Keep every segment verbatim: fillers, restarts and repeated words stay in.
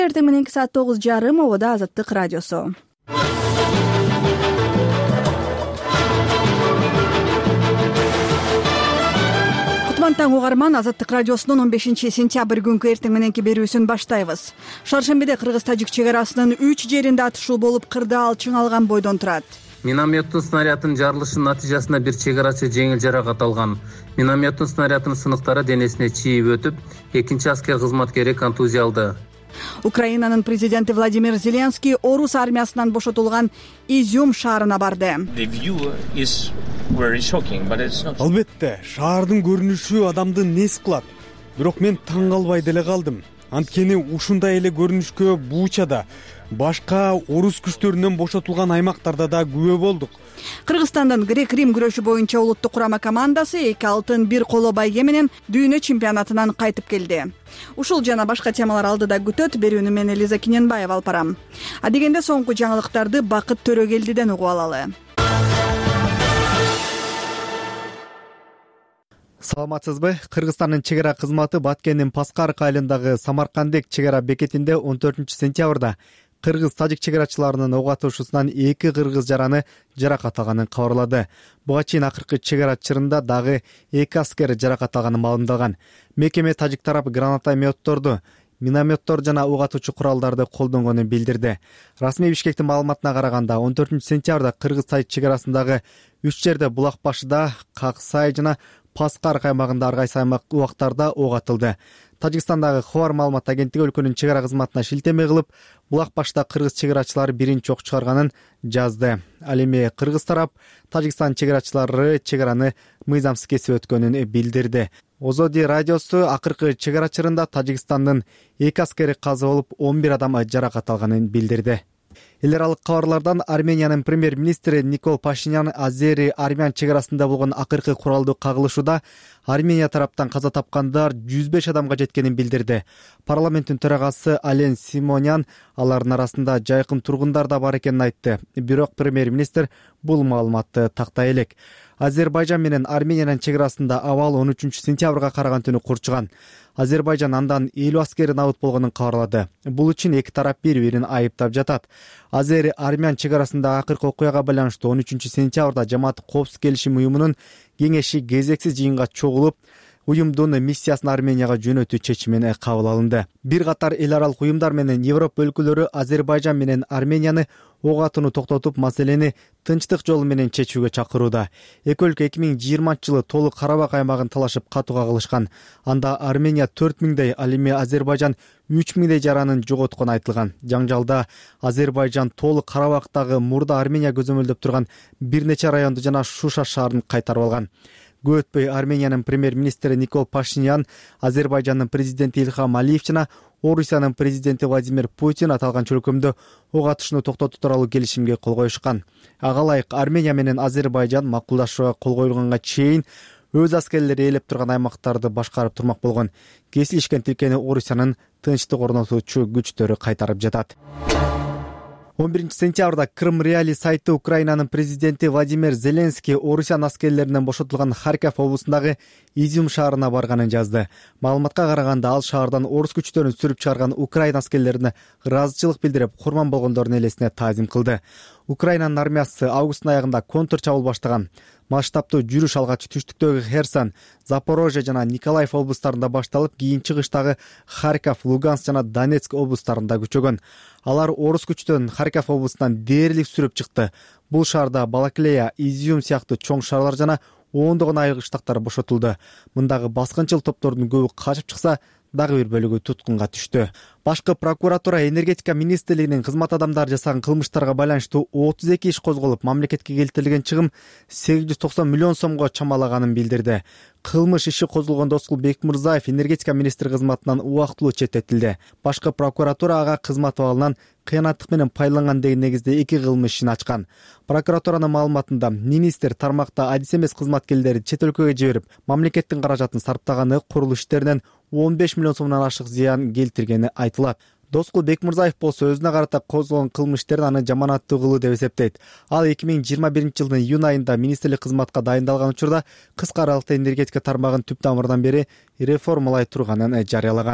Эртең мененки саат тогуз жарым обода Азаттык радиосу. Кутман таң угарман, Азаттык радиосунун он бешинчи сентябрь күнкү эртең мененки берүүсүн баштайбыз. Шаршембиде Кыргыз-Тажик чек арасынын үч жеринде атышуу болуп, кырдаал алчың алган бойдон турат. Минометтин снарядын жарылышынын натыйжасында бир чек арачы жеңил жаракат алган. Минометтин снарядынын сыныктары денесине чийип өтүп, экинчи аскер кызматкери контузия алды. Украинанын президенти Владимир Зеленский орус армиясынан бошотулган Изюм шаарына барды. Албетте, шаардын көрүнүшү адамды нес кылат. Бирок мен таң калбай деле калдым. Анткени ушундай эле көрүнүшкө Бучада, башка орус күчтөрүнөн бошотулган аймактарда да күбө болдук. Кыргызстандын грек-рим күрөшү боюнча улуттук курама командасы эки алтын бир коло байге менен дүйнө чемпионатынан кайтып келди. Ушул жана башка темалар алдыда күтөт. Берүүнү мен Элиза Киненбаева алып барам. Адегенде соңку жаңылыктарды Бакыт Төрөгелдиден угуп алалы. Саламатсызбы? Кыргызстандын чек ара кызматы Баткендин Паскарык айылындагы Самаркандек чек ара бекетинде он төртүнчү сентябрда кыргыз-тажик чек арачыларынын ок атышуусунан эки кыргыз жараны жаракат алганын кабарлады. Буга чейин акыркы чек ара чырында дагы эки аскер жаракат алганы маалымдалган. Мекеме тажик тарап гранатометторду, минометтор жана ок атуучу куралдарды колдонгонун билдирди. Расмий Бишкектин маалыматына караганда он төртүнчү сентябрда кыргыз-тажик чек арасындагы үч жерде Булакбашыда, Каксай жана Паскарык аймагында ар кайсы аймак убактарда ок атылды. Тажикстандагы Хабар маалымат агенттиги өлкөнүн чек ара кызматына шилтеме кылып, Булакбашта кыргыз чек арачылары биринчи ок чыгарганын жазды. Ал эми кыргыз тарап Тажикстан чек арачылары чек араны мыйзамсыз кесип өткөнүн билдирди. Озоди радиосу акыркы чек ара чырында Тажикстандын эки аскери каза болуп, он бир адам жаракат алганын билдирди. Эл аралык кабарлардан Армениянын премьер-министри Никол Пашинян Азери-армян чек арасында болгон акыркы куралдуу кагылышууда Армения тараптан каза тапкандар жүз беш адамга жеткенин билдирди. Парламенттин төрагасы Ален Симонян алардын арасында жайкын тургундар да бар экенин айтты. Бирок премьер-министр бул маалыматты тактай элек. Азербайжан менен Армениянын чек арасында абал он үчүнчү сентябрга караган түнү курчуган. Азербайжан андан элүү аскери набыт болгонун кабарлады. Бул үчүн эки тарап бири-бирин айыптап жатат. Азери-армян чек арасында акыркы окуяга байланыштуу он үчүнчү сентябрда Жамаат коопсуздук келишим уюмунун кеңеши кезексиз жыйынга чогулуп, уюмдун миссиясын Арменияга жөнөтүү чечими кабыл алынды. Бир катар эл аралык уюмдар менен Европа өлкөлөрү Азербайжан менен Арменияны ок атууну токтотуп, маселени тынчтык жолу менен чечүүгө чакырууда. Эки өлкө эки миң жыйырманчы жылы толук Карабак аймагын талашып катууга кылышкан. Анда Армения төрт миңдей, ал эми Азербайжан үч миңдей жаранын жоготкону айтылган. Жаңжалда Азербайжан толук Карабактагы мурда Армения көзөмөлдөп турган бир нече районду жана Шуша шаарын кайтарып алган. Көп өтпөй Армениянын премьер-министри Никол Пашинян, Азербайжандын президенти Илхам Алиев жана Орусиянын президенти Владимир Путин аталган чөлкөмдө ок атышууну токтотуу тууралуу келишимге кол коюшкан. Ага ылайык Армения менен Азербайжан макулдашууга кол коюлганга чейин өз аскерлери ээлеп турган аймактарды башкарып турмак болгон. Кесилишкен тилкени Орусиянын тынчтык орнотуучу күчтөрү кайтарып жатат. он биринчи сентябрда Крым Реали сайты Украинанын президенти Владимир Зеленский Орусиян аскерлеринен бошотулган Харьков облусундагы Изюм шаарына барганын жазды. Маалыматка караганда ал шаардан орус күчтөрүн сүрүп чыгарган Украина аскерлерине ыраазычылык билдирип, курман болгондордун элесине таазим кылды. Украинанын армиясы августтун аягында контр чабуул баштаган. Масштабтуу жүрүш алгач түштүктөгү Херсон, Запорожье жана Николаев облустарында башталып, кийин чыгыштагы Харьков, Луганск жана Донецк облустарында күчөгөн. Алар орус күчтөрүн Харьков облусунан дээрлик сүрүп чыкты. Бул шаарда Балаклея, Изюм сыяктуу чоң шаарлар жана ондогон айыл кыштактар бошотулду. Мындагы баскынчыл топтордун көбү качып чыкса, дагы бир бөлүгү туткунга түштү. Башкы прокуратура энергетика министрлигинин кызмат адамдары жасаган кылмыштарга байланыштуу отуз эки иш козголуп, мамлекетке келтирилген чыгым сегиз жүз токсон миллион сомго чамалаганын билдирди. Кылмыш иши козулгон Доскул Бекмырзаев энергетика министри кызматынан убактылуу четтетилди. Башкы прокуратура ага кызмат абалынан кыянаттык менен пайдаланган деген негизде эки кылмыш ишин ачкан. Прокуратуранын маалыматында министр тармакта адис эмес кызматкерлерди чет өлкөгө жиберип, мамлекеттин каражатын сарптаганы, курулуш иштеринен он беш миллион сомдон ашык зыян келтиргени айтылат. Доскул Бекмырзаев болсо өзүнө карата козголгон кылмыш иштерин аны жаманаттуу кылуу деп эсептейт. Ал эки миң жыйырма биринчи жылдын июнь айында министрлик кызматка дайындалган учурда кыска аралыкта энергетика тармагын түп тамырынан бери реформалай турганын жарыялаган.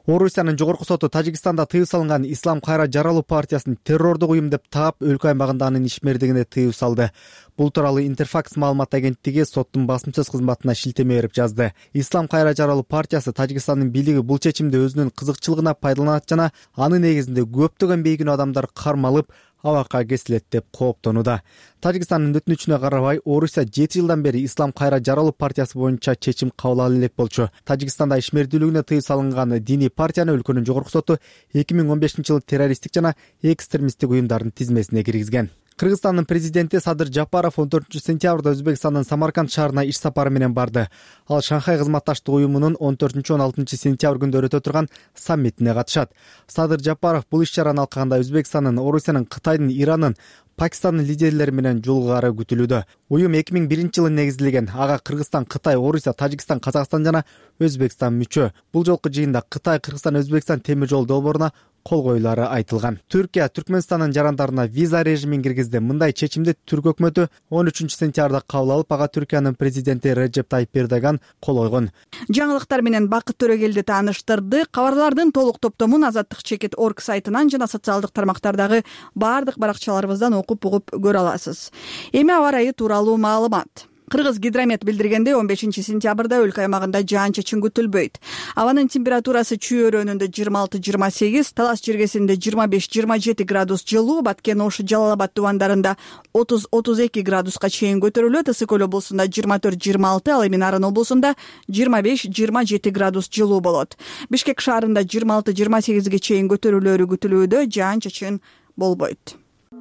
Орусиянын жогорку соту Тажикстанда тыюу салынган Ислам кайра жаралуу партиясын террордук уюм деп таап, өлкө аймагында анын ишмердигине тыюу салды. Бул тууралуу Интерфакс маалымат агенттиги соттун басымсыз кызматына шилтеме берип жазды. Ислам кайра жаралуу партиясы Тажикстандын бийлиги бул чечимди өзүнүн кызыкчылыгына пайдаланат жана анын негизинде көптөгөн бейгүнөө адамдар кармалып, абакка кесилет деп кооптонууда. Тажикстандын өтүнүчүнө карабай, Орусия жети жылдан бери Ислам кайра жаралуу партиясы боюнча чечим кабыл ала элек болчу. Тажикстанда ишмердүүлүгүнө тыюу салынган диний партияны өлкөнүн жогорку соту эки миң он бешинчи жылы террористтик жана экстремисттик уюмдардын тизмесине киргизген. Кыргызстандын президенти Садыр Жапаров он төртүнчү сентябрда Өзбекстандын Самарканд шаарына иш сапары менен барды. Ал Шанхай кызматташтык уюмунун он төртүнчү он алтынчы сентябрь күндөрү өтө турган саммитине катышат. Садыр Жапаров бул иш-чараны алкаганда Өзбекстандын, Орусиянын, Кытайдын, Иранын, Пакистандын лидерлери менен жолугары күтүлүүдө. Уюм эки миң биринчи жылы негизилген. Ага Кыргызстан, Кытай, Орусия, Тажикстан, Казакстан жана Өзбекстан мүчө. Бул жолку жыйында Кытай, Кыргызстан, Өзбекстан темир жол долбооруна кол коюлары айтылган. Түркия Түркмөнстандын жарандарына виза режимин киргизди. Мындай чечимди Түрк өкмөтү он үчүнчү сентябрда кабыл алып, ага Түркиянын президенти Реджеп Тайип Эрдоган кол койгон. Жаңылыктар менен Бакыт Төрөгелди тааныштырды. Кабарлардын толук топтомун Азаттык чекит точка орг сайтынан жана социалдык тармактардагы баардык баракчаларыбыздан окуп угуп көрө аласыз. Эми аба ырайы тууралуу маалымат. Кыргыз гидромет билдиргендей он бешинчи сентябрда өлкө аймагында жаан-чачын күтүлбөйт. Абанын температурасы Чүй өрөөнүндө жыйырма алты жыйырма сегиз, Талас жергесинде жыйырма беш жыйырма жети градус жылуу, Баткен, Ош, Жалал Абад тубандарында отуз отуз эки градуска чейин көтөрүлөт. Ысык көл облусунда жыйырма төрт жыйырма алты, ал эми Нарын облусунда жыйырма беш жыйырма жети градус жылуу болот. Бишкек шаарында жыйырма алты жыйырма сегизге чейин көтөрүлөөрү күтүлүүдө, жаан-чачын болбойт.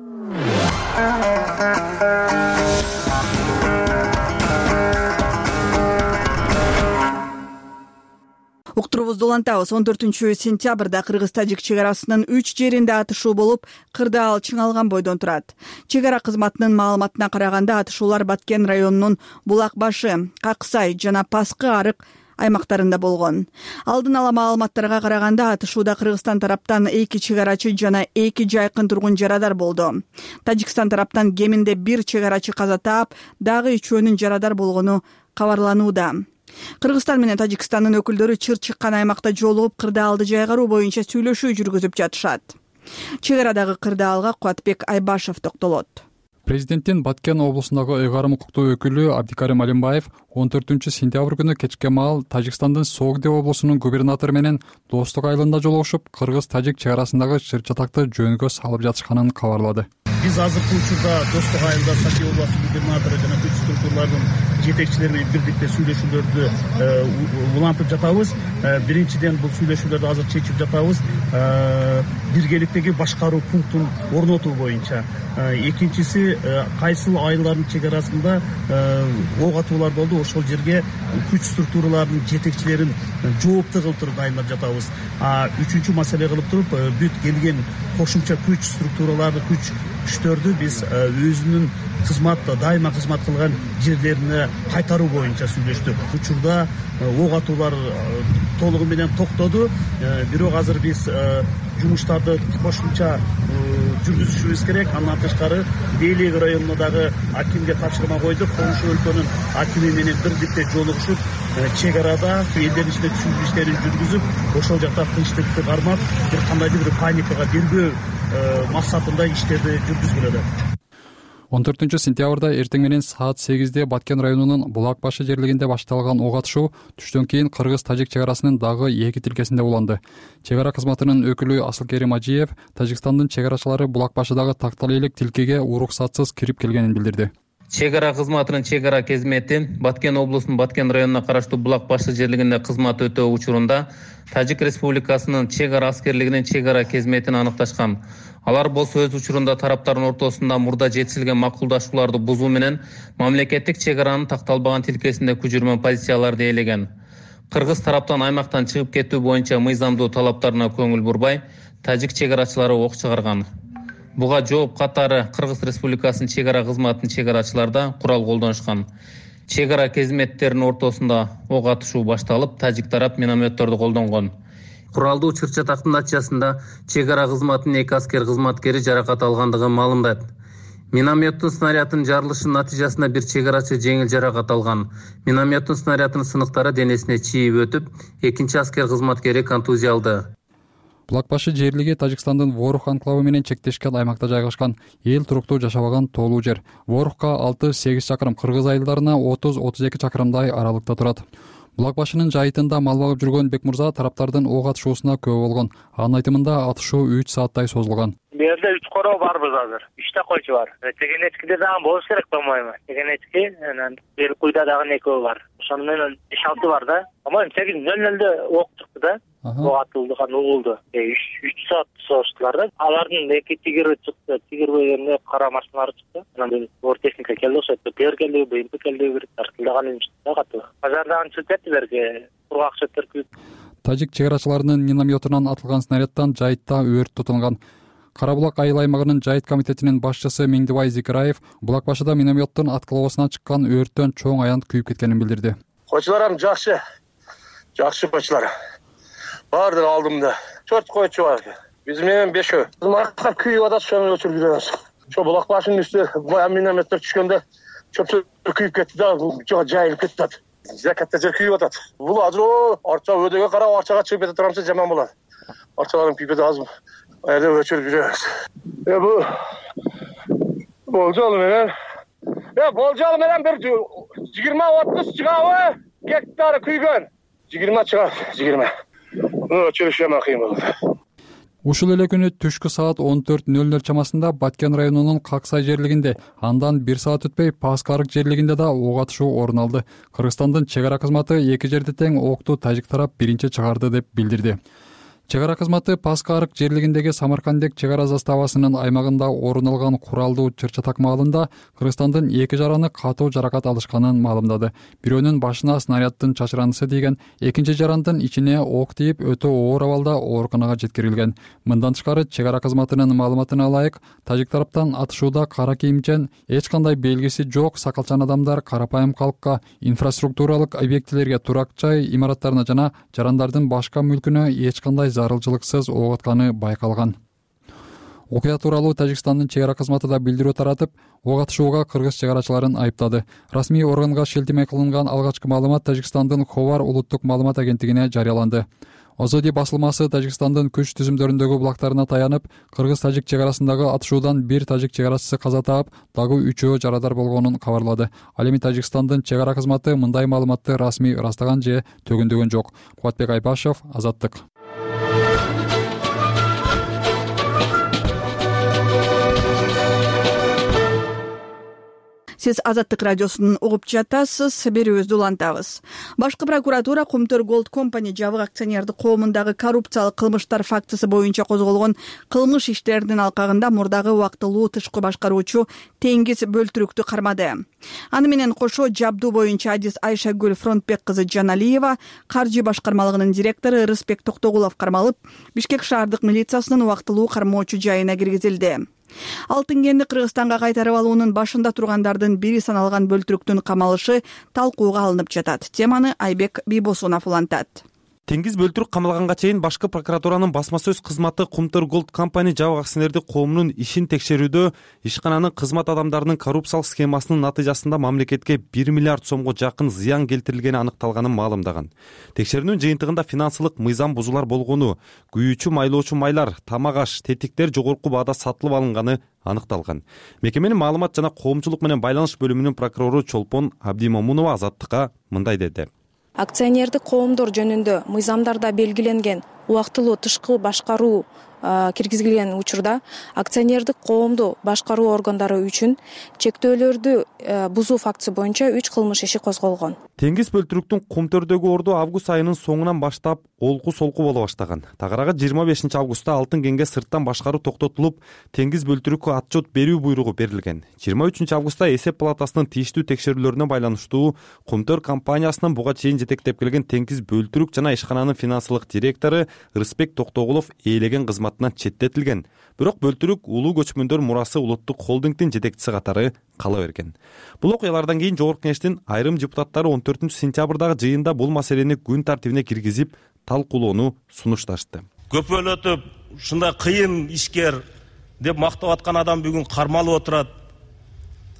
Уктурубузду улантабыз. он төртүнчү сентябрда Кыргыз-Тажик чек арасынын үч жеринде атышуу болуп, кырдаал чыңалган бойдон турат. Чек ара кызматынын маалыматына караганда, атышуулар Баткен районунун Булак башы, Каксай жана Паскы арык аймактарында болгон. Алдын ала маалыматтарга караганда, атышууда Кыргызстан тараптан эки чек арачы жана эки жайкын тургун жарадар болду. Тажикстан тараптан кеминде бир чек арачы каза таап, дагы үчөөнүн жарадар болгону кабарланууда. Кыргызстан менен Тажикстандын өкүлдөрү чыр чыккан аймакта жолугуп, кырдаалды жайгаруу боюнча сүйлөшүү жүргүзүп жатышат. Чек арадагы кырдаалга Куатбек Айбашев токтолот. Президенттин Баткен облусундагы ыйгарым укуктуу өкүлү Абдикарим Алимбаев он төртүнчү сентябрь күнү кечке маал Тажикстандын Согди облусунун губернатору менен Достук айылында жолугушуп, Кыргыз-Тажик чек арасындагы чыр чатакты жөнгө салып жатышканын кабарлады. Биз азыркы учурда Достук айылда Саки областын губернатору жана күч структуралардын жетекчилери менен бирдикте сүйлөшүүлөрдү улантып жатабыз. Биринчиден бул сүйлөшүүлөрдү азыр чечип жатабыз. Биргеликтеги башкаруу пунктун орнотуу боюнча. Экинчиси, кайсы айылдардын чек арасында ок атуулар болду, ошол жерге күч структураларынын жетекчилерин жоопту кылып туруп дайындап жатабыз. Үчүнчү маселе кылып туруп, бүт келген кошумча күч структураларды, күч күчтөрдү биз өзүнүн кызматта дайыма кызмат кылган жерлерине кайтаруу боюнча сүйлөштүк. Учурда ок атуулар толугу менен токтоду, бирок азыр биз жумуштарды кошумча жүргүзүшүбүз керек. Андан тышкары Дейлеги районуна дагы акимге тапшырма койдук. Коңшу өлкөнүн акими менен бирдикте жолугушуп, чек арада элдердин ичинде түшүндүрүү иштерин жүргүзүп, ошол жакта тынчтыкты кармап, бир кандайдыр бир паникага бербөө максатында иштерди жүргүзгүлөдө. он төртүнчү сентябрда эртең менен саат сегизде Баткен районунун Булак башы жерлегинде башталган ок атышуу түштөн кийин Кыргыз-Тажик чек арасынын дагы эки тилкесинде уланды. Чек ара кызматынын өкүлү Асылкерим Ажиев Тажикстандын чек арачылары Булак башыдагы тактал элек тилкеге уруксатсыз кирип келгенин билдирди. Чек ара кызматынын чек ара кезмети Баткен облусунун Баткен районуна караштуу Булак башы жерлегинде кызмат өтөө учурунда Тажик Республикасынын чек ара аскерлигинин чек ара кезметин аныкташкан. Алар болсо өз учурунда тараптардын ортосунда мурда жетишилген макулдашууларды бузуу менен мамлекеттик чек аранын такталбаган тилкесинде көчүрмө позицияларды ээлеген. Кыргыз тараптан аймактан чыгып кетүү боюнча мыйзамдуу талаптарына көңүл бурбай, тажик чек арачылары ок чыгарган. Буга жооп катары Кыргыз Республикасынын чек ара кызматынын чек арачыларда курал колдонушкан. Чек ара кезметтеринин ортосунда ок атышуу башталып, тажик тарап минометтерди колдонгон. Куралдуу чыр чатактын натыйжасында чек ара кызматынын эки аскер кызматкери жаракат алгандыгы маалымдайт. Минометтин снарядынын жарылышынын натыйжасында бир чек арачы жеңил жаракат алган. Минометтин снарядынын сыныктары денесине чийип өтүп, экинчи аскер кызматкери контузия алды. Булак башы жерлиги Тажикстандын Ворух анклавы менен чектешкен аймакта жайгашкан, эл туруктуу жашабаган тоолуу жер. Ворухка алты сегиз чакырым, кыргыз айылдарына отуз отуз эки чакырымдай аралыкта турат. Булак башынын жайытында мал багып жүргөн Бекмурза тараптардын ок атышуусуна күбө болгон. Анын айтымында атышуу үч сааттай созулган. Бу жерде үч короо барбыз азыр. үч такойчу бар. Тегенечкиде дагы болуш керек болмойбу? Тегенечки анан бир куйда дагы экөө бар. Ошону менен беш алты бар да. Аман сегиз нөл нөлдө ок чыкты да. Ок атылды, кан угулду. үч саат созуштулар да. Алардын эки тигири чыкты. Тигир бөлүнүп кара машиналары чыкты. Анан ор техника келди, ошо ТР келди, БМП келди, бир тартылдаган чыкты катты. Базардан чыкты берге кургак чөптөр күйүп. Тажик чек арачыларынын минометунан атылган снарядтан жайытта өрт тутулган. Кара Булак айыл аймагынын жайыт комитетинин башчысы Меңдибай Зикираев Булак башыда минометтин аткылоосуна чыккан өрттөн чоң аянт күйүп кеткенин билдирди. Койчуларым жакшы. Жакшы койчулар. Бардык алдымда. төрт койчу бар. Биз менен бешөө. Маркап күйүп атат, ошону өчүрүп жүрөбүз. Ошо Булак башынын үстү бая минометтер түшкөндө чөптөр күйүп кетти да, жоо жайылып кетти. Закатта жер күйүп атат. Бул азыр арча өдөгө карап арчага чыгып кете турганча жаман болот. Арчаларын күйүп атат азыр. Айда өчүрүп жүрөбүз. Э бу болжол менен Э болжол менен бир жыйырма отуз чыгабы гектар күйгөн. жыйырма чыгат, жыйырма. Өчүрүшүм кыйын болот. Ушул эле күнү түшкү саат он төрт нөл нөл чамасында Баткен районунун Каксай жерлигинде, андан бир саат өтпөй Паскарык жерлигинде да ок атышуу орун алды. Кыргызстандын чек ара кызматы эки жерде тең окту тажик тарап биринчи чыгарды деп билдирди. Чек ара кызматы Паскарык жерлигиндеги Самаркандек чек ара заставасынын аймагында орун алган куралдуу чыр-чатак маалында Кыргызстандын эки жараны катуу жаракат алышканын маалымдады. Бирөөнүн башына снаряддын чачыранышы тийген, экинчи жарандын ичине ок тийип өтө оор абалда ооруканага жеткирилген. Мындан тышкары чек ара кызматынын маалыматына ылайык, тажик тараптан атышууда кара кийимчен, эч кандай белгиси жок сакалчан адамдар карапайым калкка, инфраструктуралык объектилерге, турак жай имараттарына жана жарандардын башка мүлкүнө эч кандай зарылчылыксыз ок атканы байкалган. Окуя тууралуу Тажикстандын чек ара кызматы да билдирүү таратып, ок атышууга кыргыз чек арачыларын айыптады. Расмий органга шилтеме кылынган алгачкы маалымат Тажикстандын Ховар улуттук маалымат агенттигине жарыяланды. Озоди басылмасы Тажикстандын күч түзүмдөрүндөгү булактарына таянып, кыргыз-тажик чек арасындагы атышуудан бир тажик чек арачысы каза таап, дагы үчөө жарадар болгонун кабарлады. Ал эми Тажикстандын чек ара кызматы мындай маалыматты расмий ырастаган же төгүндөгөн жок. Кубатбек Айбашев, Азаттык. Сиз Азаттык радиосунун угуп жатасыз, берүүбүздү улантабыз. Башкы прокуратура Кумтөр Голд Компани жабык акционердик коомундагы коррупциялык кылмыштар фактысы боюнча козголгон кылмыш иштеринин алкагында мурдагы убактылуу тышкы башкаруучу Теңиз Бөлтүрүктү кармады. Аны менен кошо жабдуу боюнча адис Айшагүл Фронтбек кызы Жаналиева, каржы башкармалыгынын директору Рыспек Токтогулов кармалып, Бишкек шаардык милициясынын убактылуу кармоочу жайына киргизилди. Алтын кенди Кыргызстанга кайтарып алуунун башында тургандардын бири саналган Бөлтүрүктүн камалышы талкууга алынып жатат. Теманы Айбек Бийбосунов улантат. Теңиз Бөлтүрүк камалганга чейин башкы прокуратуранын басма сөз кызматы Кумтөр Голд Компани жабык акционердик коомунун ишин текшерүүдө ишкананын кызмат адамдарынын коррупциялык схемасынын натыйжасында мамлекетке бир миллиард сомго жакын зыян келтирилгени аныкталганын маалымдаган. Текшерүүнүн жыйынтыгында финансылык мыйзам бузуулар болгону, күйүүчү майлоочу майлар, тамак аш, тетиктер жогорку баада сатылып алынганы аныкталган. Мекеменин маалымат жана коомчулук менен байланыш бөлүмүнүн прокурору Чолпон Абдимомунова Азаттыкка мындай деди. Акционердик коомдор жөнүндө мыйзамдарда белгиленген убактылуу тышкы башкаруу киргизилген учурда акционердик коомду башкаруу органдары үчүн чектөөлөрдү бузуу фактысы боюнча үч кылмыш иши козголгон. Теңиз Бөлтүрүктүн Кумтөрдөгү орду август айынын соңунан баштап олку-солку боло баштаган. Тагыраагы жыйырма бешинчи августта алтын кенге сырттан башкаруу токтотулуп, Теңиз Бөлтүрүккө отчет берүү буйругу берилген. жыйырма үчүнчү августта эсеп палатасынын тийиштүү текшерүүлөрүнө байланыштуу Кумтөр компаниясынын буга чейин жетектеп келген Теңиз Бөлтүрүк жана ишкананын финансылык директору Рыспек Токтогулов ээлеген кызматынан четтетилген. Бирок Бөлтүрүк улуу көчмөндөр мурасы улуттук холдингдин жетекчиси катары кала берген. Бул окуялардан кийин Жогорку Кеңештин айрым депутаттары он төртүнчү сентябрдагы жыйында бул маселени күн тартибине киргизип, талкуулоону сунушташты. Көпөлөтүп, ушундай кыйын ишкер деп мактап аткан адам бүгүн кармалып отурат.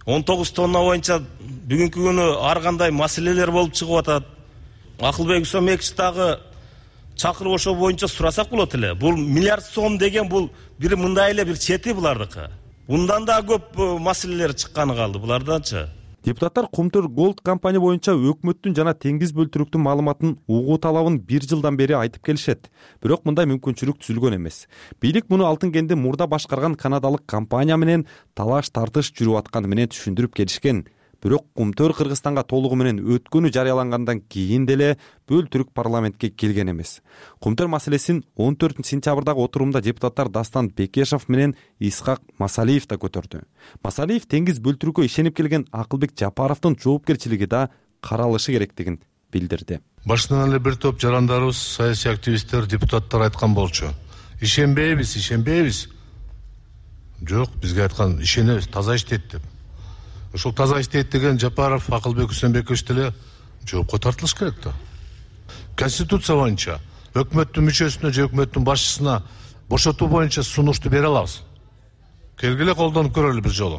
он тогуз тонна боюнча бүгүнкү күнү ар кандай маселелер болуп чыгып атат. Акылбек Үсөнбекович дагы чакырып ошол боюнча сурасак болот эле. Бул миллиард сом деген бул бир мындай эле бир чети булардыкы. Bundan da көп маселелер чыкканы калды буларданчы. Депутаттар Кумтөр Голд компания боюнча өкмөттүн жана теңиз бөлтүрүктүн маалыматын угуу талабын бир жылдан бери айтып келишет. Бирок мындай мүмкүнчүлүк түзүлгөн эмес. Бийлик муну Алтын кенди мурда башкарган канадалык компания менен талаш тартыш жүрүп атканы менен түшүндүрүп келишкен. Бирок Кумтөр Кыргызстанга толугу менен өткөнү жарыялангандан кийин деле бөлтүрүк парламентке келген эмес. Кумтөр маселесин он төртүнчү сентябрдагы отурумда депутаттар Дастан Бекешев менен Исхак Масалиев да көтөрдү. Масалиев теңиз бөлтүрүккө ишенип келген Акылбек Жапаровдун жоопкерчилиги да каралышы керектигин билдирди. Башынан эле бир топ жарандарыбыз, саясий активисттер, депутаттар айткан болчу. Ишенбейбиз, ишенбейбиз. Жок, бизге айткан ишенебиз, таза иштейт деп. Ошол таза иштейт деген Жапаров, Акылбек Үсөнбекович деле жоопко тартылыш керек да. Конституция боюнча өкмөттүн мүчөсүнө же өкмөттүн башчысына бошотуу боюнча сунушту бере алабыз. Келгиле колдонуп көрөлү бир жолу.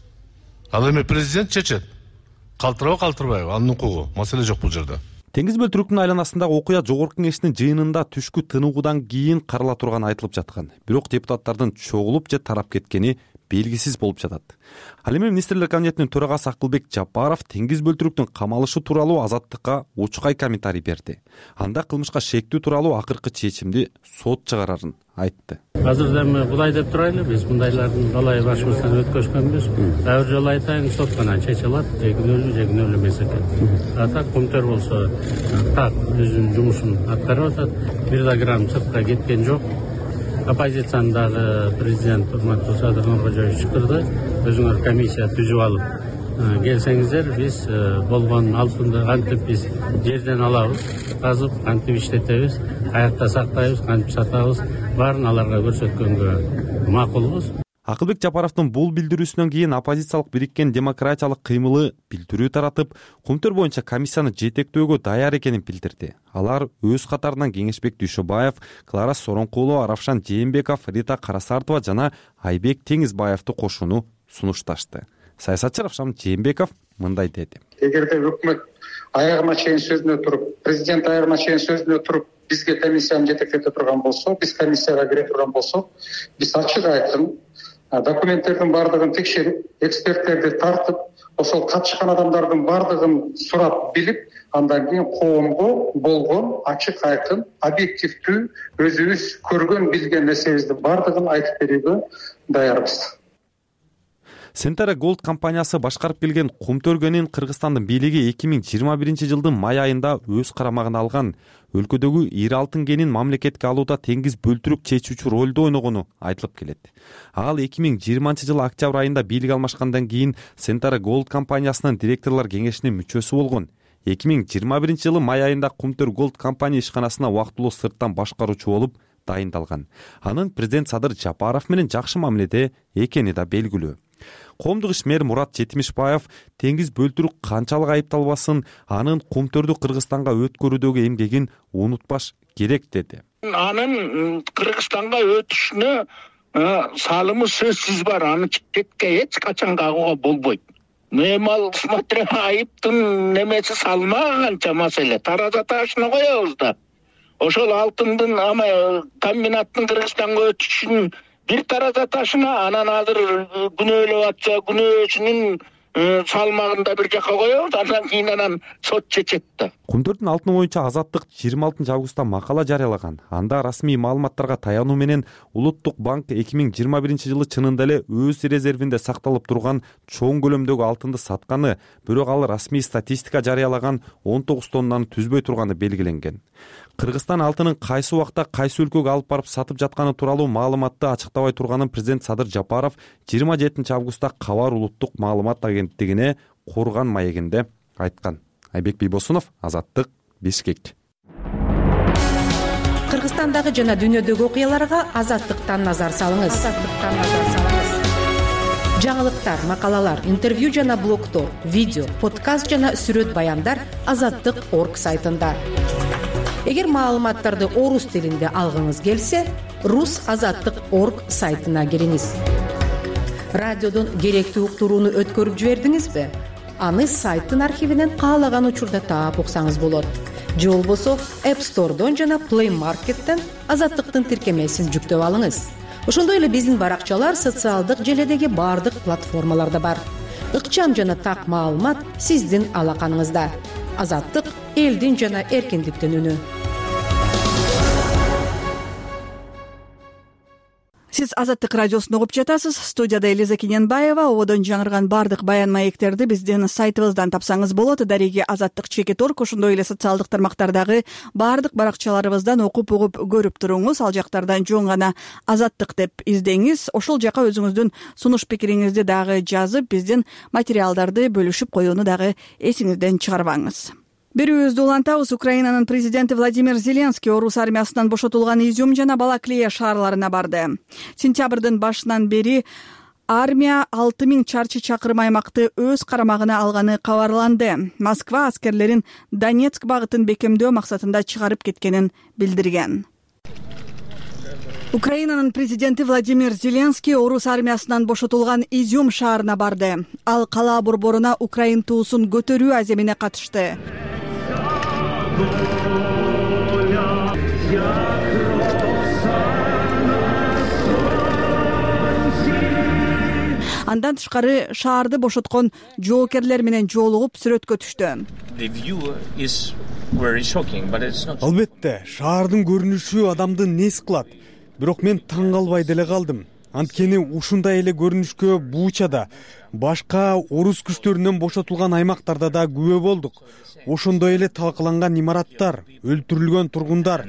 Ал эми президент чечет. Калтырабы, калтырбайбы, анын укугу. Маселе жок бул жерде. Теңиз бөлтүрүктүн айланасындагы окуя Жогорку Кеңештин жыйынында түшкү тыныгуудан кийин карала турганы айтылып жаткан. Бирок депутаттардын чогулуп же тарап кеткени белгисиз болуп жатат. Ал эми министрлер кабинетинин төрагасы Акылбек Жапаров теңиз бөлтүрүктүн камалышы тууралуу Азаттыкка учкай комментарий берди. Анда кылмышка шектүү тууралуу акыркы чечимди сот чыгарарын айтты. Азыр эми кудай деп турайлы, биз мындайлардын далай башыбыздан өткөзгөнбүз. Ар жолу айтайын, сот гана чече алат, же күнөөлүү же күнөөлүү эмес экен. Ата Кумтөр болсо так өзүнүн жумушун аткарып атат. Бир да грамм сыртка кеткен жок. Оппозициянын дагы президент урматтуу Садыр Нуркожоевич чакырды. Өзүңөр комиссия түзүп алып келсеңиздер, биз болгон алтынды кантип биз жерден алабыз, казып, кантип иштетебиз, каякта сактайбыз, кантип сатабыз, баарын аларга көрсөткөнгө макулбуз. Акылбек Жапаровдун бул билдирүүсүнөн кийин оппозициялык бириккен демократиялык кыймылы билдирүү таратып, Кумтөр боюнча комиссияны жетектөөгө даяр экенин билдирди. Алар өз катарынан Кеңешбек Дүйшөбаев, Клара Соронкулова, Равшан Жээнбеков, Рита Карасартова жана Айбек Теңизбаевди кошууну сунушташты. Саясатчы Равшан Жээнбеков мындай деди. Эгерде өкмөт аягына чейин сөзүнө туруп, президент аягына чейин сөзүнө туруп, бизге комиссияны жетектете турган болсо, биз комиссияга кире турган болсок, биз ачык айткын документтердин бардыгын текшерип, эксперттерди тартып, ошол катышкан адамдардын бардыгын сурап билип, андан кийин коомго болгон ачык айкын, объективдүү, өзүбүз көргөн, билген нерсебиздин бардыгын айтып берүүгө даярбыз. Сентара Голд компаниясы башкарып келген Кумтөргөнүн Кыргызстандын бийлиги эки миң жыйырма биринчи жылдын май айында өз карамагына алган. Өлкөдөгү ири алтын кенин мамлекетке алууда теңиз бөлтүрүк чечүүчү ролду ойногону айтылып келет. Ал эки миң жыйырманчы жылы октябрь айында бийлик алмашкандан кийин Сентара Голд компаниясынын директорлор кеңешинин мүчөсү болгон. эки миң жыйырма биринчи жылы май айында Кумтөр Голд компания ишканасына убактылуу сырттан башкаруучу болуп дайындалган. Анын президент Садыр Жапаров менен жакшы мамиледе экени да белгилүү. Коомдук ишмер Мурат Жетимишбаев теңиз бөлтүрүк канчалык айыпталбасын, анын Кумтөрдү Кыргызстанга өткөрүүдөгү эмгегин унутпаш керек деди. Анын Кыргызстанга өтүшүнө салымы сөзсүз бар, аны четке эч качан кагууга болбойт. Эми смотря айыптын немеси салмаганча маселе тараза ташына коебуз да. Ошол алтындын ама комбинаттын Кыргызстанга өтүшүн бир тараза ташына, анан азыр күнөөлөп атса, күнөөсүнүн салмагында бир жака коебуз, андан кийин анан сот чечет да. Кумтөрдүн алтыны боюнча Азаттык жыйырма алтынчы августта макала жарыялаган. Анда расмий маалыматтарга таянуу менен Улуттук банк эки миң жыйырма биринчи жылы чынында эле өз резервинде сакталып турган чоң көлөмдөгү алтынды сатканы, бирок ал расмий статистика жарыялаган он тогуз тоннаны түзбөй турганы белгиленген. Кыргызстан алтынын кайсы убакта кайсы өлкөгө алып барып сатып жатканы тууралуу маалыматты ачыктабай турганын президент Садыр Жапаров жыйырма жетинчи августта Кабар улуттук маалымат агенттигине Курган маегинде айткан. Айбек Бийбосунов, Азаттык, Бишкек. Кыргызстандагы жана дүйнөдөгү окуяларга Азаттыктан назар салыңыз. Азаттыктан назар салыңыз. Жаңылыктар, макалалар, интервью жана блогтор, видео, подкаст жана сүрөт баяндар азаттык точка орг сайтында. Эгер маалыматтарды орус тилинде алгыңыз келсе, рус азаттык точка орг сайтына кириңиз. Радиодон керектүү уктурууну өткөрүп жибердиңизби? Аны сайттын архивинен каалаган учурда таап уксаңыз болот. Же болбосо App Store'дон жана Play Market'тен Азаттыктын тиркемесин жүктөп алыңыз. Ошондой эле биздин баракчалар социалдык желедеги бардык платформаларда бар. Ыкчам жана так маалымат сиздин алаканыңызда. Азаттык — элдин жана эркиндиктин үнү. Сиз Азаттык радиосун угуп жатасыз. Студияда Элиза Кененбаева. Ободон жаңырган бардык баян маектерди биздин сайтыбыздан тапсаңыз болот. Дареги Азаттык чекит орг, ошондой эле социалдык тармактардагы бардык баракчаларыбыздан окуп угуп көрүп туруңуз. Ал жактардан жөн гана Азаттык деп издеңиз. Ошол жака өзүңүздүн сунуш пикириңизди дагы жазып, биздин материалдарды бөлүшүп коюуну дагы эсиңизден чыгарбаңыз. Берүүбүздү улантабыз. Украинанын президенти Владимир Зеленский орус армиясынан бошотулган Изюм жана Балаклея шаарларына барды. Сентябрдын башынан бери армия алты миң чарчы чакырым аймакты өз карамагына алганы кабарланды. Москва аскерлерин Донецк багытын бекемдөө максатында чыгарып кеткенин билдирген. Украинанын президенти Владимир Зеленский орус армиясынан бошотулган Изюм шаарына барды. Ал кала борборуна Украин туусун көтөрүү аземине катышты. Андан тышкары шаарды бошоткон жоокерлер менен жолугуп сүрөткө түштү. Албетте, шаардын көрүнүшү адамды нес кылат. Бирок мен таң калбай деле калдым. Анткени ушундай эле көрүнүшкө Бучада, башка орус күчтөрүнөн бошотулган аймактарда да күбө болдук. Ошондой эле талкаланган имараттар, өлтүрүлгөн тургундар.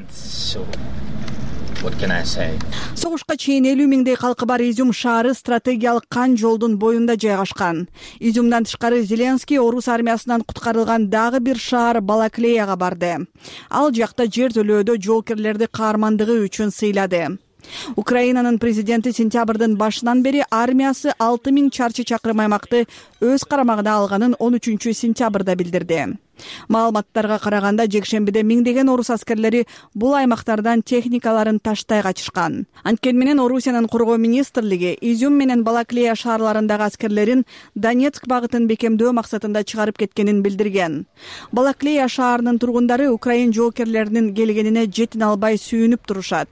Согушка чейин элүү миңдей калкы бар Изюм шаары стратегиялык кан жолдун боюнда жайгашкан. Изюмдан тышкары Зеленский орус армиясынан куткарылган дагы бир шаар Балаклеяга барды. Ал жакта жер төлөөдө жоокерлерди каармандыгы үчүн сыйлады. Украинанын президенти сентябрдын башынан бери армиясы алты миң чарчы чакырым аймакты өз карамагына алганын он үчүнчү сентябрда билдирди. Маалыматтарга караганда жекшембиде миңдеген орус аскерлери бул аймактардан техникаларын таштай качышкан. Анткени менен Орусиянын коргоо министрлиги Изюм менен Балаклея шаарларындагы аскерлерин Донецк багытын бекемдөө максатында чыгарып кеткенин билдирген. Балаклея шаарынын тургундары Украин жоокерлеринин келгенине жетин албай сүйүнүп турушат.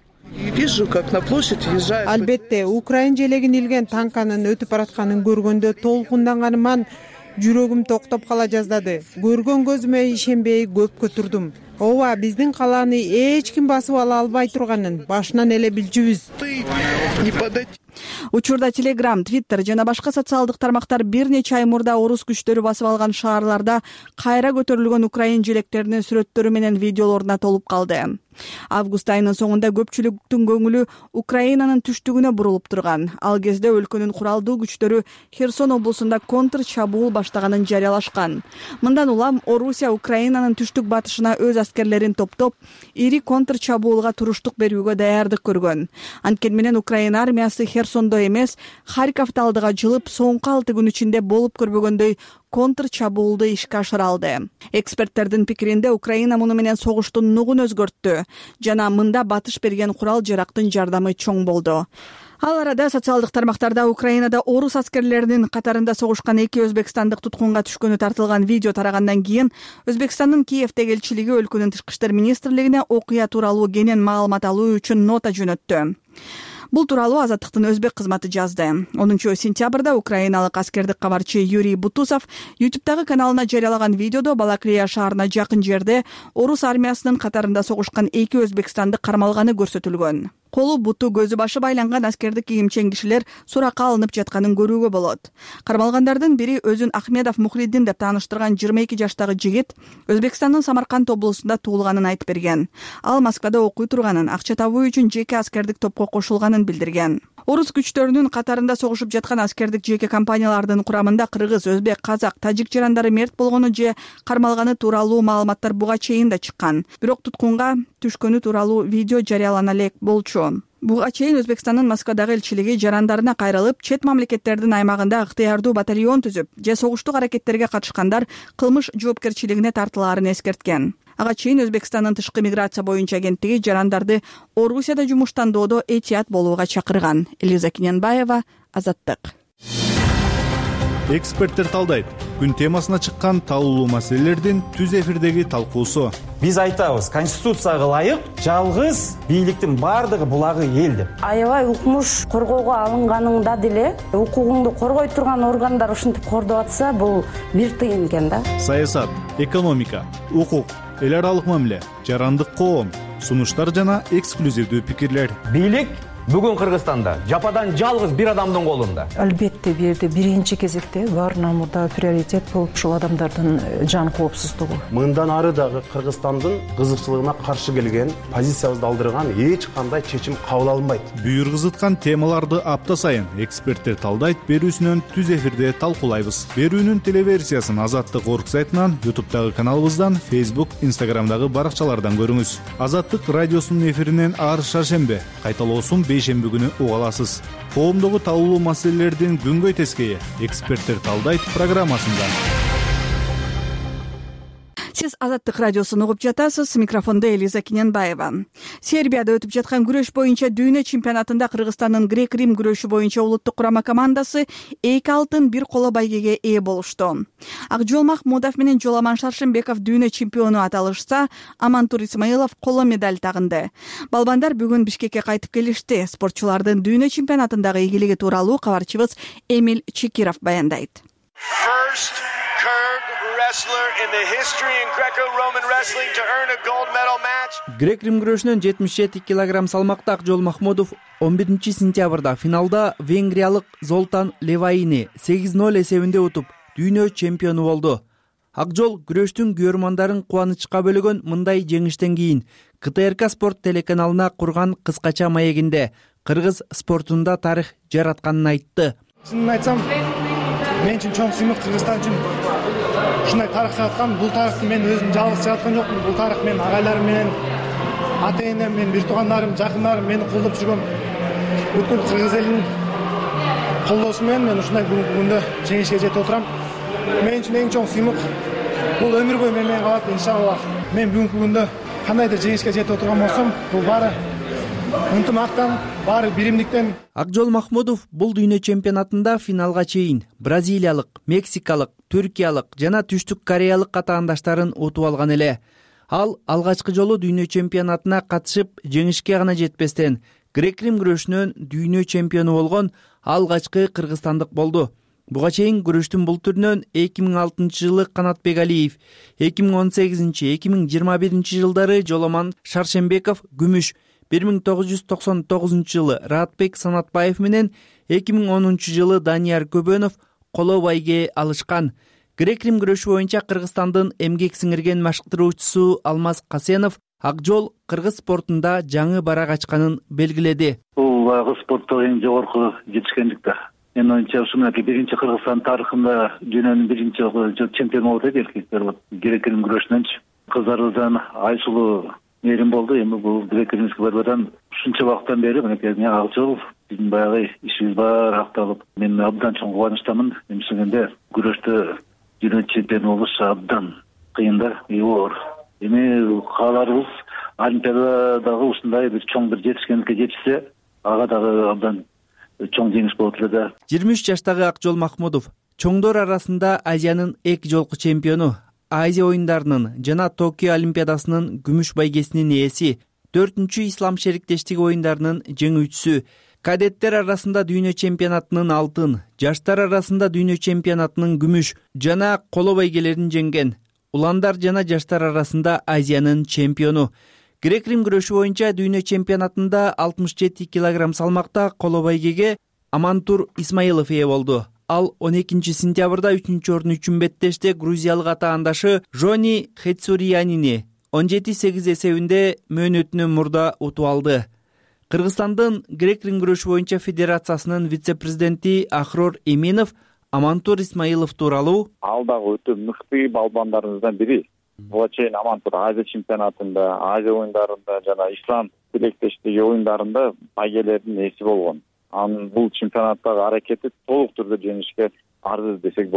Албетте, Украин желегин илген танканын өтүп баратканын көргөндө толкунданганыман жүрөгүм токтоп кала жаздады. Көргөн көзүмө ишенбей көпкө турдум. Ооба, биздин калааны эч ким басып ала албай турганын башынан эле билчүбүз. Учурда Telegram, Twitter жана башка социалдык тармактар бир нече ай мурда орус күчтөрү басып алган шаарларда кайра көтөрүлгөн Украин желектеринин сүрөттөрү менен видеолоруна толуп калды. Август айынын соңунда көпчүлүктүн көңүлү Украинанын түштүгүнө бурулуп турган. Ал кезде өлкөнүн куралдуу күчтөрү Херсон облусунда контр чабуул баштаганын жарыялашкан. Мындан улам Орусия Украинанын түштүк батышына өз аскерлерин топтоп, ири контр чабуулга туруштук берүүгө даярдык көргөн. Анткени менен Украин армиясы Херсондо эмес, Харьковду алдыга жылып, соңку алты күн ичинде болуп көрбөгөндөй контр чабуулду ишке ашыра алды. Эксперттердин пикиринде Украина муну менен согуштун нугун өзгөрттү жана мында батыш берген курал жарактын жардамы чоң болду. Ал арада социалдык тармактарда Украинада орус аскерлеринин катарында согушкан эки өзбекстандык туткунга түшкөнү тартылган видео тарагандан кийин Өзбекстандын Киевдеги элчилиги өлкөнүн тышкы иштер министрлигине окуя тууралуу кенен маалымат алуу үчүн нота жөнөттү. Бул тууралуу Азаттыктын өзбек кызматы жазды. онунчу сентябрда украиналык аскердик кабарчы Юрий Бутусов YouTube'дагы каналына жарыялаган видеодо Балаклея шаарына жакын жерде орус армиясынын катарында согушкан эки өзбекстандык кармалганы көрсөтүлгөн. Колу, буту, көзү башы байланган аскердик кийимчен кишилер суракка алынып жатканын көрүүгө болот. Кармалгандардын бири өзүн Ахмедов Мухриддин деп тааныштырган жыйырма эки жаштагы жигит Өзбекстандын Самарканд облусунда туулганын айтып берген. Ал Москвада окуй турганын, акча табуу үчүн жеке аскердик топко кошулганын билдирген. Орус күчтөрүнүн катарында согушуп жаткан аскердик жеке компаниялардын курамында кыргыз, өзбек, казак, тажик жарандары мерт болгону же кармалганы тууралуу маалыматтар буга чейин да чыккан. Бирок туткунга түшкөнү тууралуу видео жарыялана элек болчу. Буга чейин Өзбекстандын Москвадагы элчилиги жарандарына кайрылып, чет мамлекеттердин аймагында ыктыярдуу батальон түзүп, же согуштук аракеттерге катышкандар кылмыш жоопкерчилигине тартылаарын эскерткен. Ага чейин Өзбекстандын тышкы миграция боюнча агенттиги жарандарды Орусияда жумуштандоодо этият болууга чакырган. Элиза Киненбаева, Азаттык. Эксперттер талдайт. Күн темасына чыккан талуулуу маселелердин түз эфирдеги талкуусу. Биз айтабыз, конституцияга ылайык жалгыз бийликтин баардыгы булагы эл деп. Аябай укмуш коргоого алынганыңда деле укугуңду коргой турган органдар ушинтип кордоп атса, бул бир тыйын экен да. Саясат, экономика, укук, эл аралык мамиле, жарандык коом, сунуштар жана эксклюзивдүү пикирлер. Бийлик бүгүн Кыргызстанда жападан жалгыз бир адамдын колунда. Албетте бул жерде биринчи кезекте баарынан мурда приоритет болуп ушул адамдардын жан коопсуздугу. Мындан ары дагы Кыргызстандын кызыкчылыгына каршы келген, позициябызды алдырган эч кандай чечим кабыл алынбайт. Бүйүр кызыткан темаларды апта сайын эксперттер талдайт берүүсүнөн түз эфирде талкуулайбыз. Берүүнүн телеверсиясын Азаттык орг сайтынан, YouTube'дагы каналыбыздан, Facebook, Instagram'дагы баракчалардан көрүңүз. Азаттык радиосунун эфиринен ар шаршембе, кайталоосун бейшемби күнү уга аласыз. Коомдогу талуулуу маселелердин күнгөй тескейи эксперттер талдайт программасында. Сиз Азаттык радиосун угуп жатасыз. Микрофондо Элиза Киненбаева. Сербияда өтүп жаткан күрөш боюнча дүйнө чемпионатында Кыргызстандын грек-рим күрөшү боюнча улуттук курама командасы эки алтын бир коло байгеге ээ болушту. Акжол Махмудов менен Жоламан Шаршембеков дүйнө чемпиону аталышса, Амантур Исмаилов коло медаль тагынды. Балбандар бүгүн Бишкекке кайтып келишти. Спортчулардын дүйнө чемпионатындагы ийгилиги тууралуу кабарчыбыз Эмиль Чекиров баяндайт. Грек-рим күрөшүнөн жетимиш жети килограмм салмакта Акжол Махмудов он биринчи сентябрда финалда венгриялык Золтан Леваини сегиз ноль эсебинде утуп дүйнө чемпиону болду. Акжол күрөштүн күйөрмандарын кубанычка бөлөгөн мындай жеңиштен кийин К Т Р К спорт телеканалына курган кыскача маегинде кыргыз спортунда тарых жаратканын айтты. Чынын айтсам, мен үчүн чоң сыймык Кыргызстан үчүн ушундай тарых жараткан. Бул тарыхты мен өзүм жалгыз жараткан жокмун. Бул тарых менин агайларым менен, ата энем менен, бир туугандарым, жакындарым мени колдоп жүргөн бүткүл кыргыз элинин колдоосу менен мен ушундай бүгүнкү күндө жеңишке жетип отурам. Мен үчүн эң чоң сыймык бул өмүр бою мен менен калат иншалла. Мен бүгүнкү күндө кандайдыр жеңишке жетип отурган болсом, бул баары ынтымактан, баары биримдиктен. Акжол Махмудов бул дүйнө чемпионатында финалга чейин бразилиялык, мексикалык, түркиялык жана түштүк кореялык катаандаштарын утуп алган эле. Ал алгачкы жолу дүйнө чемпионатына катышып, жеңишке гана жетпестен грек-рим күрөшүнөн дүйнө чемпиону болгон алгачкы кыргызстандык болду. Буга чейин күрөштүн бул түрүнөн эки миң алтынчы жылы Канатбек Алиев, эки миң он сегизинчи, эки миң жыйырма биринчи жылдары Жоламан Шаршембеков күмүш, бир миң тогуз жүз токсон тогузунчу жылы Раатбек Санатбаев менен эки миң онунчу жылы Данияр Көбөнов коло байге алышкан. Грек-рим күрөшү боюнча Кыргызстандын эмгек сиңирген машыктыруучусу Алмаз Касенов Акжол кыргыз спортунда жаңы барак ачканын белгиледи. Бул агы спортто эң жогорку жетишкендик да. Мен оюнча ушунаки биринчи Кыргызстан тарыхында дүйнөнүн биринчи чемпиону болот эди эркектер грек-рим күрөшүнөнчү. Кыздарыбыздан Айсулуу мээрим болду. Эми бул грек-римский борьбадан ушунча убакыттан бери мынакей Акжол биздин баягы ишибиз баары акталып, мен абдан чоң кубанычтамын. Эмсегенде күрөштө дүйнө чемпиону болуш абдан кыйын да, оор. Эми кааларыбыз Олимпиададагы ушундай бир чоң бир жетишкендикке жетишсе, ага дагы абдан чоң жеңиш болот эле да. жыйырма үч жаштагы Акжол Махмудов чоңдор арасында Азиянын эки жолку чемпиону, Азия оюндарынын жана Токио Олимпиадасынын күмүш байгесинин ээси, төртүнчү Ислам шериктештиги оюндарынын жеңүүчүсү, кадеттер арасында дүйнө чемпионатынын алтын, жаштар арасында дүйнө чемпионатынын күмүш жана коло байгелерин жеңген, уландар жана жаштар арасында Азиянын чемпиону. Грек-рим күрөшү боюнча дүйнө чемпионатында алтымыш жети килограмм салмакта коло байгеге Амантур Исмаилов ээ болду. Ал он экинчи сентябрда үчүнчү орун үчүн беттеште грузиялык атаандашы Жони Хетсуриянини он жети сегиз эсебинде мөөнөтүнөн мурда утуп алды. Кыргызстандын грек-рим күрөшү боюнча федерациясынын вице-президенти Ахрор Эминов Амантур Исмаилов тууралуу: Ал дагы өтө мыкты балбандарыбыздан бири. Буга чейин Амантур Азия чемпионатында, Азия оюндарында жана Ислам тилектештиги оюндарында байгелердин ээси болгон. Анын бул чемпионаттагы аракети толук түрдө жеңишке арзы десек болот.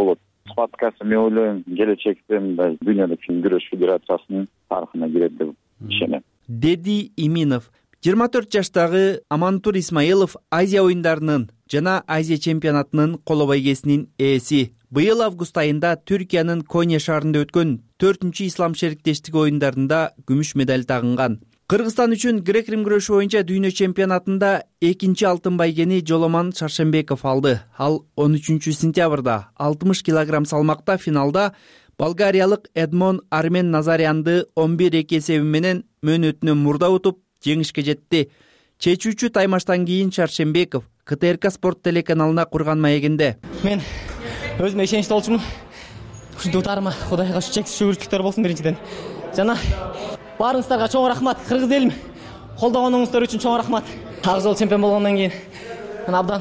схваткасы мен ойлойм келечекте мындай дүйнөлүк күрөш федерациясынын тарыхына кирет деп ишенем, деди Иминов. жыйырма төрт жаштагы Амантур Исмаилов Азия оюндарынын жана Азия чемпионатынын коло байгесинин ээси. Быйыл август айында Түркиянын Коnya шаарында өткөн төртүнчү ислам шериктештиги оюндарында күмүш медаль тагынган. Кыргызстан үчүн грек-рим күрөшү боюнча дүйнө чемпионатында экинчи алтын байгени Жоломан Шаршембеков алды. Ал он үчүнчү сентябрда алтымыш килограмм салмакта финалда болгариялык Эдмон Армен Назарянды он бир эки эсеби менен мөөнөтүнөн мурда утуп жеңишке жетти. Чечүүчү таймаштан кийин Шаршембеков ка тэ эр ка спорт телеканалына курган маегинде: мен өзүмө ишеничтүү болчумун. Ушинтип утаарыма Кудайга чексиз шүгүрчүлүктөр болсун биринчиден. Жана баарыңыздарга чоң рахмат. Кыргыз элим колдогонуңуздар үчүн чоң рахмат. Ак жол чемпион болгондон кийин мен абдан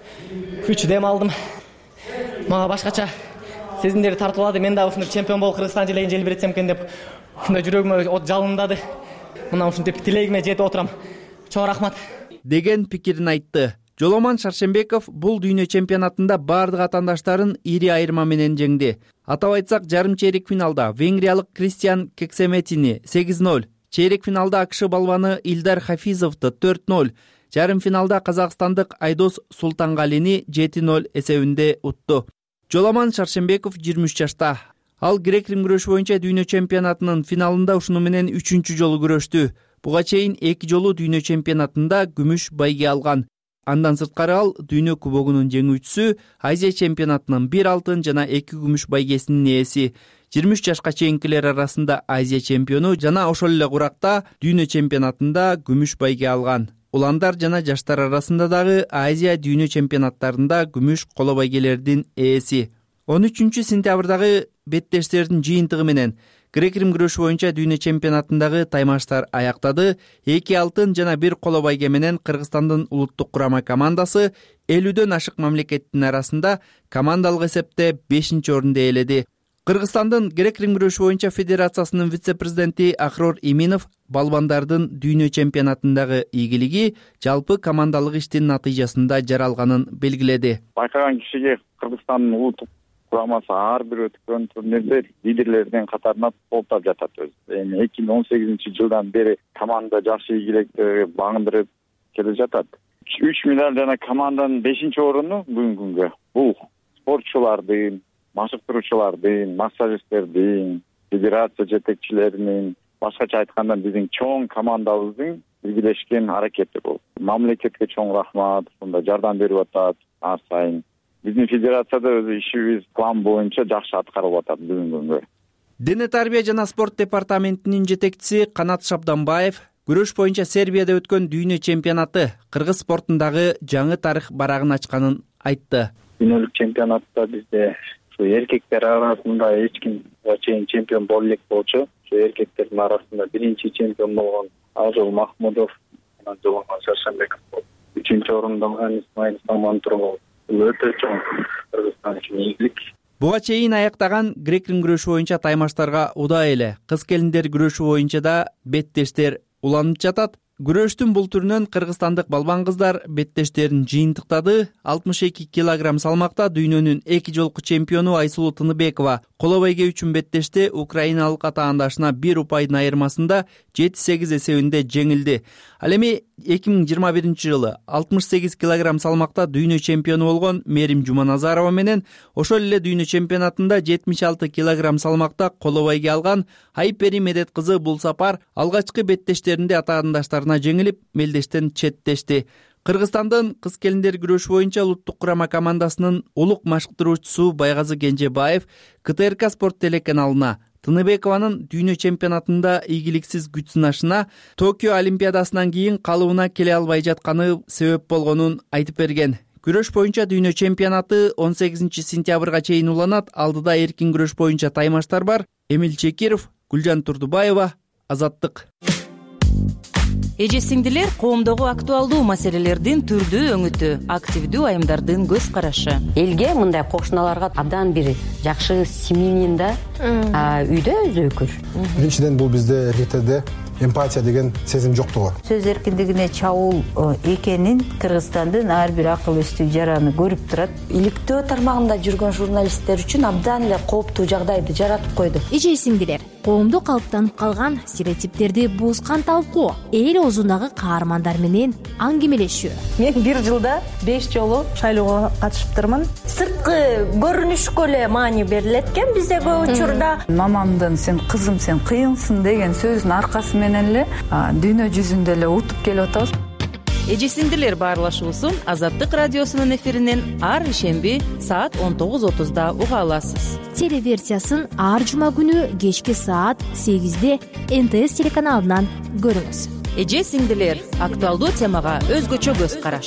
күч дем алдым. Мага башкача сезимдерди тартуулады. Мен дагы ушундай чемпион болуп Кыргызстан желегин желбиретсем экен деп ушундай жүрөгүмө от жалындады. Мына ушинтип тилегиме жетип отурам. Чоң рахмат деген пикирин айтты. Жоломан Шаршембеков бул дүйнө чемпионатында бардык атаандаштарын ири айырма менен жеңди. Атап айтсак, жарым чейрек финалда венгриялык Кристиан Кексеметини сегиз ноль, чейрек финалда ак ш балбаны Илдар Хафизовду төрт ноль, жарым финалда казакстандык Айдос Султангалини жети ноль эсебинде утту. Жоломан Шаршембеков жыйырма үч жашта. Ал грек-рим күрөшү боюнча дүйнө чемпионатынын финалында ушуну менен үчүнчү жолу күрөштү. Буга чейин эки жолу дүйнө чемпионатында күмүш байге алган. Андан сырткары ал дүйнө кубогунун жеңүүчүсү, Азия чемпионатынын бир алтын жана эки күмүш байгесинин ээси. жыйырма үч жашка чейинкилер арасында Азия чемпиону жана ошол эле куракта дүйнө чемпионатында күмүш байге алган. Уландар жана жаштар арасында дагы Азия дүйнө чемпионаттарында күмүш коло байгелердин ээси. он үчүнчү сентябрдагы беттештердин жыйынтыгы менен грек-рим күрөшү боюнча дүйнө чемпионатындагы таймаштар аяктады. эки алтын жана бир коло байге менен Кыргызстандын улуттук курама командасы элүүдөн ашык мамлекеттин арасында командалык эсепте бешинчи орунду ээледи. Кыргызстандын грек-рим күрөшү боюнча федерациясынын вице-президенти Акрор Иминов балбандардын дүйнө чемпионатындагы ийгилиги жалпы командалык иштин натыйжасында жаралганын белгиледи. Байкаган кишиге Кыргызстандын улуттук курамасы ар бир өткөн турнирде лидерлердин катарына толтап жатат өзү. Эми эки миң он сегизинчи жылдан бери команда жакшы ийгиликти багындырып келе жатат. үч медаль жана команданын бешинчи орunu бүгүнкү күнгө бул спортчулардын, машыктыруучулардын, массажисттердин, федерация жетекчилеринин, башкача айтканда биздин чоң командабыздын биргелешкен аракети бул. Мамлекетке чоң рахмат, ушундай жардам берип атат ар сайын. Биздин федерацияда өзү ишибиз план боюнча жакшы аткарылып атат бүгүнкү күнгө. Дене тарбия жана спорт департаментинин жетекчиси Канат Шабданбаев күрөш боюнча Сербияда өткөн дүйнө чемпионаты кыргыз спортундагы жаңы тарых барагын ачканын айтты. Дүйнөлүк чемпионатта бизде ушу эркектер арасында эч ким буга чейин чемпион боло элек болчу. Ушу эркектердин арасында биринчи чемпион болгон Акжол Махмудов, анан Жоломан Шаршембеков болду. Үчүнчү орунду алган Исмаил Самантур болду. Өтө чоң Кыргызстан үчүн ийгилик. Буга чейин аяктаган грек-рим күрөшү боюнча таймаштарга удай эле кыз келиндер күрөшү боюнча да беттештер уланып жатат. Күрөштүн бул түрүнөн кыргызстандык балбан кыздар беттештерин жыйынтыктады. алтымыш эки килограмм салмакта дүйнөнүн эки жолку чемпиону Айсулуу Тыныбекова коло байге үчүн беттеште украиналык атаандашына бир упайдын айырмасында жети сегиз эсебинде жеңилди. Ал эми эки миң жыйырма биринчи жылы алтымыш сегиз килограмм салмакта дүйнө чемпиону болгон Мерим Жуманазарова менен ошол эле дүйнө чемпионатында жетимиш алты килограмм салмакта коло байге алган Айпери Медет кызы бул сапар алгачкы беттештеринде атаандаштарына жеңилип мелдештен четтешти. Кыргызстандын кыз келиндер күрөшү боюнча улуттук курама командасынын улук машыктыруучусу Байгазы Кенжебаев ка тэ эр ка спорт телеканалына Тыныбекованын дүйнө чемпионатында ийгиликсиз күч сынашына Токио олимпиадасынан кийин калыбына келе албай жатканы себеп болгонун айтып берген. Күрөш боюнча дүйнө чемпионаты он сегизинчи сентябрга чейин уланат. Алдыда эркин күрөш боюнча таймаштар бар. Эмил Чекиров, Гүлжан Турдубаева, Азаттык. Эже сиңдилер коомдогу актуалдуу маселелердин түрдүү өңүтү, активдүү айымдардын көз карашы. Элге мындай кошуналарга абдан бир жакшы семьянин да үйдө өзөкүр. Биринчиден бул бизде эркектерде эмпатия деген сезим жоктугу. Сөз эркиндигине чабуул экенин Кыргызстандын ар бир акыл эстүү жараны көрүп турат. Иликтөө тармагында жүргөн журналисттер үчүн абдан эле кооптуу жагдайды жаратып койду. Эже сиңдилер, коомдо калыптанып калган стереотиптерди буузган талкуу, эл оозундагы каармандар менен аңгемелешүү. Мен бир жылда беш жолу шайлоого катышыптырмын. Сырткы көрүнүшкө эле маани берилет экен бизде көп учурда. Мамамдын сен кызым сен кыйынсың деген сөзүнүн аркасы менен эле дүйнө жүзүндө эле утуп келип атабыз. Эже сиңдилер баарлашуусун Азаттык радиосунун эфиринен ар ишемби саат он тогуз отузда уга аласыз. Телеверсиясын ар жума күнү кечки саат сегизде эн тэ эс телеканалынан көрүңүз. Эже сиңдилер актуалдуу темага өзгөчө көз караш.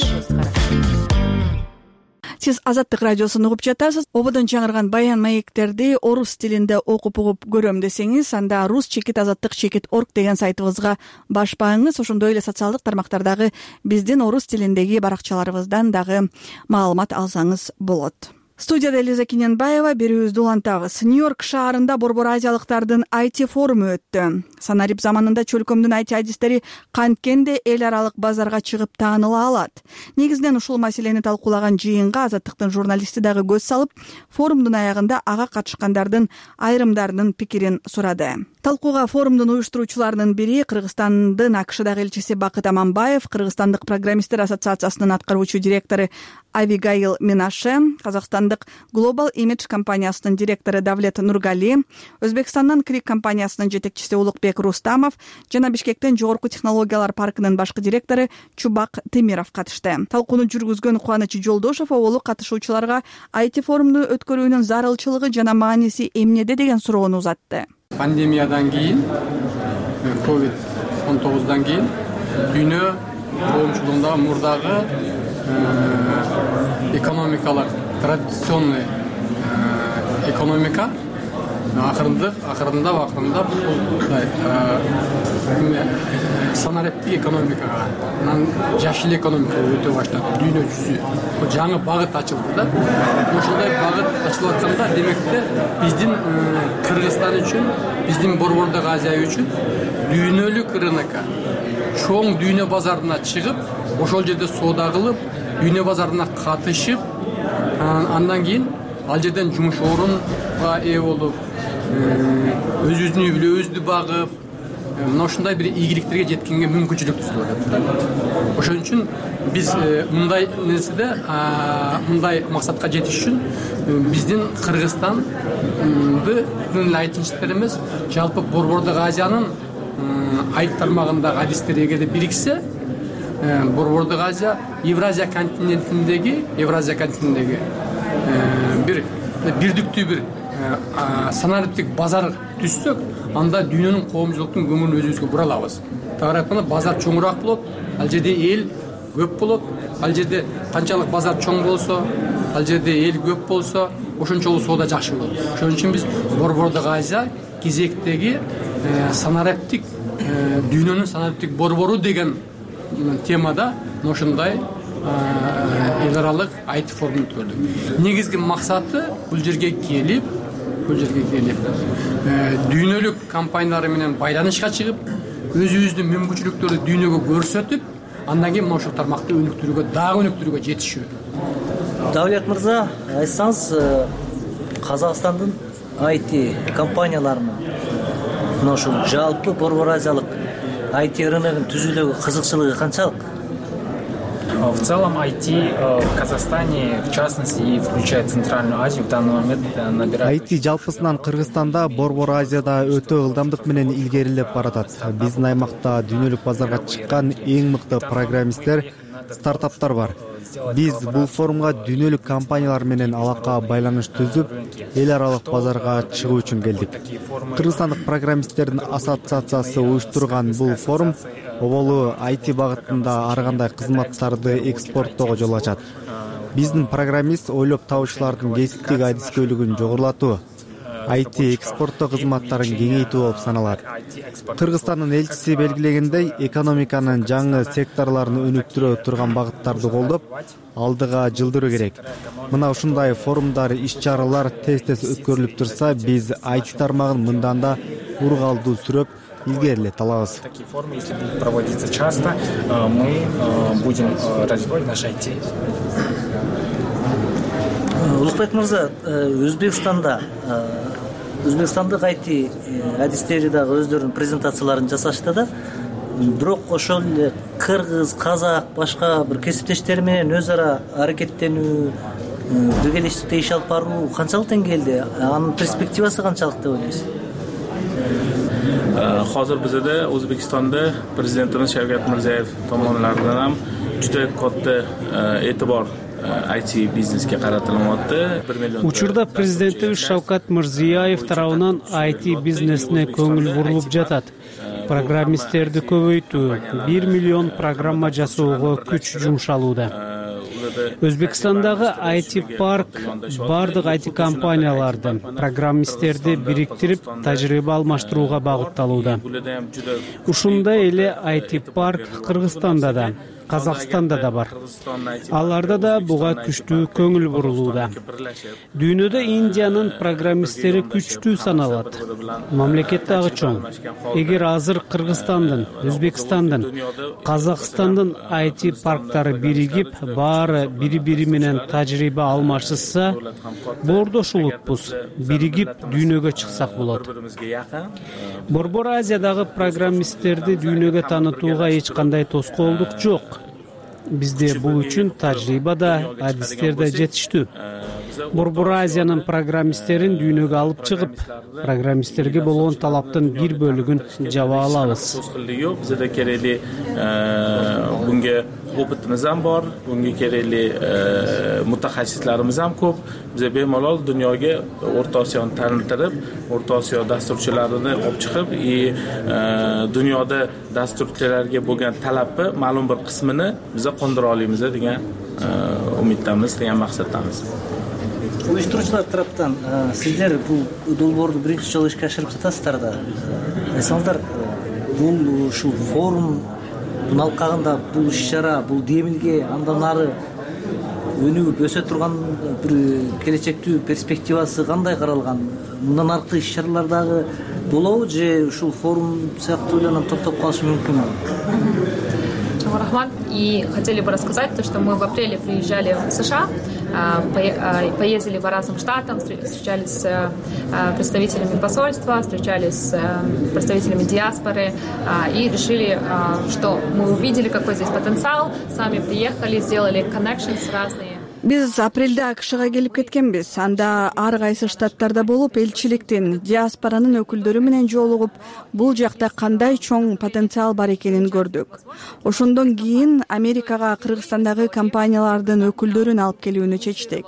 Сиз Азаттык радиосун угуп жатасыз. Ободон чаңырган баян маектерди орус тилинде окуп угуп көрөм десеңиз, анда рус чекит азаттык чекит орг деген сайтыбызга башпаңыз. Ошондой эле социалдык тармактардагы биздин орус тилиндеги баракчаларыбыздан дагы маалымат алсаңыз болот. Студияда Лиза Киненбаева, берүүбүздү улантабыз. Нью-Йорк шаарында Борбор азиялыктардын ай ти форуму өттү. Санарип заманында чөлкөмдүн ай ти адистери канткенде эл аралык базарга чыгып тааныла алат. Негизинен ушул маселени талкуулаган жыйынга Азаттыктын журналисти дагы көз салып, форумдун аягында ага катышкандардын айрымдарынын пикирин сурады. Талкууга форумдун уюштуруучуларынын бири Кыргызстандын АКШдагы элчиси Бакыт Аманбаев, Кыргызстандык программисттер ассоциациясынын аткаруучу директору Авигаил Минаше, Казакстандык Global Image компаниясынын директору Давлет Нургали, Өзбекстандын Крик компаниясынын жетекчиси Улукбек Рустамов жана Бишкектен Жогорку технологиялар паркынын башкы директору Чубак Темиров катышты. Талкууну жүргүзгөн Кубаныч Жолдошов оолу катышуучуларга ай ти форумду өткөрүүнүн зарылчылыгы жана мааниси эмнеде деген суроону узатты. Пандемиядан кийин, ковид он тогуздан кийин дүйнө коомчулугундагы мурдагы экономикалык традиционный экономика акырындап акырындап акырындап санариптик экономикага, анан жашыл экономикага өтө баштады. Дүйнө жүзү жаңы багыт ачылды да. Ошондой багыт ачылып атканда, демекте биздин Кыргызстан үчүн, биздин Борбордук Азия үчүн дүйнөлүк рынокко, чоң дүйнө базарына чыгып, ошол жерде соода кылып, дүйнө базарына катышып, андан кийин ал жерден жумуш орунга ээ болуп, өзүбүздүн үй бүлөбүздү багып, мына ушундай бир ийгиликтерге жеткенге мүмкүнчүлүк түзүлүп атат. Ошон үчүн биз мындай нерседе, мындай максатка жетиш үчүн биздин Кыргызстанды айтынчтар эмес, жалпы Борбордук Азиянын айт тармагындагы адистер эгерде бириксе, Борбордук Азия Евразия континентиндеги, Евразия континентиндеги бир бирдиктүү бир санариптик базар түзсөк, анда дүйнөнүн коомчулуктун көңүлүн өзүбүзгө бура алабыз. Тагыраак айтканда, базар чоңураак болот, ал жерде эл көп болот, ал жерде канчалык базар чоң болсо, ал жерде эл көп болсо, ошончолук соода жакшы болот. Ошон үчүн биз Борбордук Азия кезектеги санариптик дүйнөнүн санариптик борбору деген темада ошондой эл аралык ай ти форум өткөрдүк. Негизги максаты бул жерге келип, бул жерге келип, дүйнөлүк компаниялар менен байланышка чыгып, өзүбүздүн мүмкүнчүлүктөрдү дүйнөгө көрсөтүп, андан кийин ошол тармакты өнүктүрүүгө, дагы өнүктүрүүгө жетишүү. Давлет мырза, айтсаңыз, Казакстандын ай ти компанияларынын мына ушул жалпы Борбор Азиялык ай ти рыногун түзүүдөгү кызыкчылыгы канчалык? В целом ай ти в Казахстане, в частности, и включая Центральную Азию, в данный момент набирает... ай ти жалпысынан Кыргызстанда, Борбор Азияда өтө ылдамдык менен илгерилеп баратат. Биздин аймакта дүйнөлүк базарга чыккан эң мыкты программисттер, стартаптар бар. Биз бул форумга дүйнөлүк компаниялар менен алака байланыш түзүп, эл аралык базарга чыгуу үчүн келдик. Кыргызстандык программисттердин ассоциациясы уюштурган бул форум оболу ай ти багытында ар кандай кызматтарды экспорттоого жол ачат. Биздин программист ойлоп табуучулардын кесиптик адискөйлүгүн жогорулатуу, ай ти экспорттоо кызматтарын кеңейтүү болуп саналат. Кыргызстандын элчиси белгилегендей, экономиканын жаңы секторлорун өнүктүрө турган багыттарды колдоп, алдыга жылдыруу керек. Мына ушундай форумдар, иш-чаралар тез-тез өткөрүлүп турса, биз ай ти тармагын мындан да ургалдуу сүрөп илгерилете алабыз. Такие форумы, если будут проводиться часто, мы будем развивать наш ай ти. Улукбек мырза, Өзбекстанда Өзбекстандык ай ти адистери дагы өздөрүнүн презентацияларын жасашты да. Бирок ошол эле кыргыз, казак, башка бир кесиптештер менен өз ара аракеттенүү, биргелешикте иш алып баруу канчалык деңгээлде, анын перспективасы канчалык деп ойлойсуз? Hozir bizda O'zbekistonda prezidentimiz Shavkat Mirziyoyev tomonidan ham juda katta e'tibor ай ти biznesga qaratilyapti. Учурда президентибиз Шавкат Мирзиёев тарабынан ай ти бизнесине көңүл бурулуп жатат. Программисттерди көбөйтүү, бир миллион программа жасоого күч жумшалууда. Өзбекстандагы ай ти парк бардык ай ти компанияларды, программисттерди бириктирип, тажрыйба алмаштырууга багытталууда. Ушундай эле ай ти парк Кыргызстанда да, Казакстанда да бар. Аларда да буга күчтүү көңүл бурулууда. Дүйнөдө Индиянын программисттери күчтүү саналат. Мамлекет дагы чоң. Эгер азыр Кыргызстандын, Өзбекстандын, Казакстандын ай ти парктары биригип, баары бири-бири менен тажрыйба алмашса, боордош улутпуз, биригип дүйнөгө чыксак болот. Борбор Азиядагы программисттерди дүйнөгө таанытууга эч кандай тоскоолдук жок. Бизде бул үчүн тажрыйба да, адистер да жетиштүү. Борбор Азиянын программисттерин дүйнөгө алып чыгып, программисттерге болгон талаптын бир бөлүгүн жаба алабыз. Bizda kerakli bunga opitimiz ham bor, bunga kerakli mutaxassislarimiz ham ko'p. Biz bemalol dunyoga O'rta Osiyoni taniltirib, O'rta Osiyo dasturchilarini olib chiqib, dunyoda dasturchilarga bo'lgan talabni ma'lum bir qismini biz qondira olamiz degan umiddamiz, degan maqsaddamiz. Уюштуруучулар тараптан сиздер бул долбоорду биринчи жолу ишке ашырып жатасыздар да. Айсаңыздар, бул ушул форум алкагында бул иш-чара, бул демилге андан ары өнүгүп өсө турган бир келечектүү перспективасы кандай каралган? Мындан аркы иш-чаралар дагы болобу же ушул форум сыяктуу эле токтоп калышы мүмкүнбү? Рахман, и хотели бы рассказать то, что мы в апреле приезжали в США, поездили по разным штатам, встречались с представителями посольства, встречались с представителями диаспоры и решили, что мы увидели, какой здесь потенциал, сами приехали, сделали connections разные. Биз апрелде АКШга келип кеткенбиз. Анда ар кайсы штаттарда болуп, элчиликтин, диаспоранын өкүлдөрү менен жолугуп, бул жакта кандай чоң потенциал бар экенин көрдүк. Ошондон кийин Америкага Кыргызстандагы компаниялардын өкүлдөрүн алып келүүнү чечтик.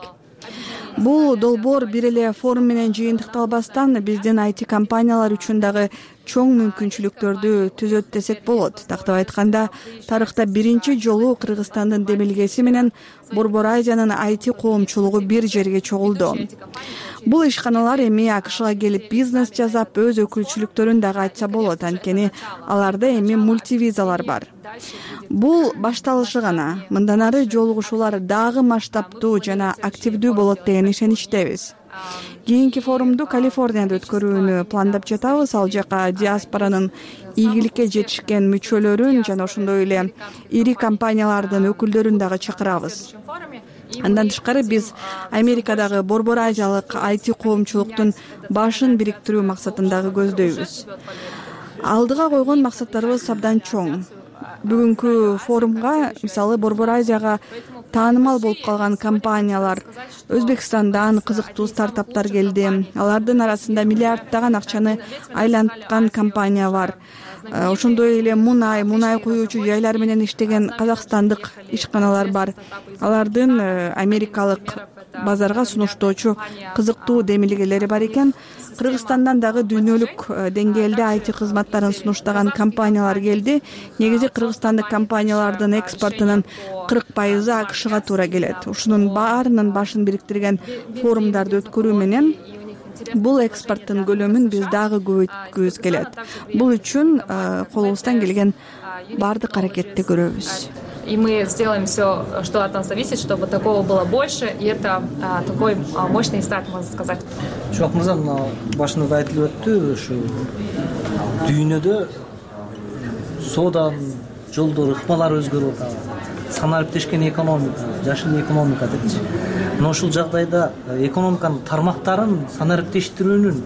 Бул долбоор бир эле форум менен жыйынтыкталбастан биздин ай ти компаниялар үчүн дагы чоң мүмкүнчүлүктөрдү түзөт десек болот. Тактап айтканда, тарыхта биринчи жолу Кыргызстандын демилгеси менен Борбор Азиянын ай ти коомчулугу бир жерге чогулду. Бул ишканалар эми АКШга келип бизнес жасап, өз өкүлчүлүктөрүн дагы ачса болот, анткени аларда эми мультивизалар бар. Бул башталышы гана. Мындан ары жолугушуулар дагы масштабдуу жана активдүү болот деген ишеничтебиз. Кийинки форумду Калифорнияда өткөрүүнү пландап жатабыз. Ал жака диаспоранын ийгиликке жетишкен мүчөлөрүн жана ошондой эле ири компаниялардын өкүлдөрүн дагы чакырабыз. Андан тышкары биз Америкадагы Борбор Азиялык ай ти коомчулуктун башын бириктирүү максатындагы көздөйбүз. Алдыга койгон максаттарыбыз абдан чоң. Бүгүнкү форумга, мисалы, Борбор Азияга таанымал болуп калган компаниялар, Өзбекстандан кызыктуу стартаптар келди. Алардын арасында миллиарддаган акчаны айланткан компания бар. Ошондой эле мунай, мунай куюучу жайлар менен иштеген казакстандык ишканалар бар. Алардын америкалык базарга сунуштоочу кызыктуу демилгелери бар экен. Кыргызстандан дагы дүйнөлүк деңгээлде ай ти кызматтарын сунуштаган компаниялар келди. Негизи кыргызстандык компаниялардын экспортунун кырк пайызы АКШга туура келет. Ушунун баарынын башын бириктирген форумдарды өткөрүү менен Бул экспорттун көлөмүн биз дагы көбөйткүбүз келет. Бул үчүн колубуздан келген баардык аракетти көрөбүз. И мы сделаем все, что от нас зависит, чтобы такого было больше, и это а, такой а, мощный старт, можно сказать. Шулак мырза, мына башында айтылып өттү, ушу дүйнөдө сооданын жолдору, ыкмалары өзгөрүп атат. Санариптешкен экономика, жашыл экономика депчи. Мына ушул жагдайда экономиканын тармактарын санариптештирүүнүн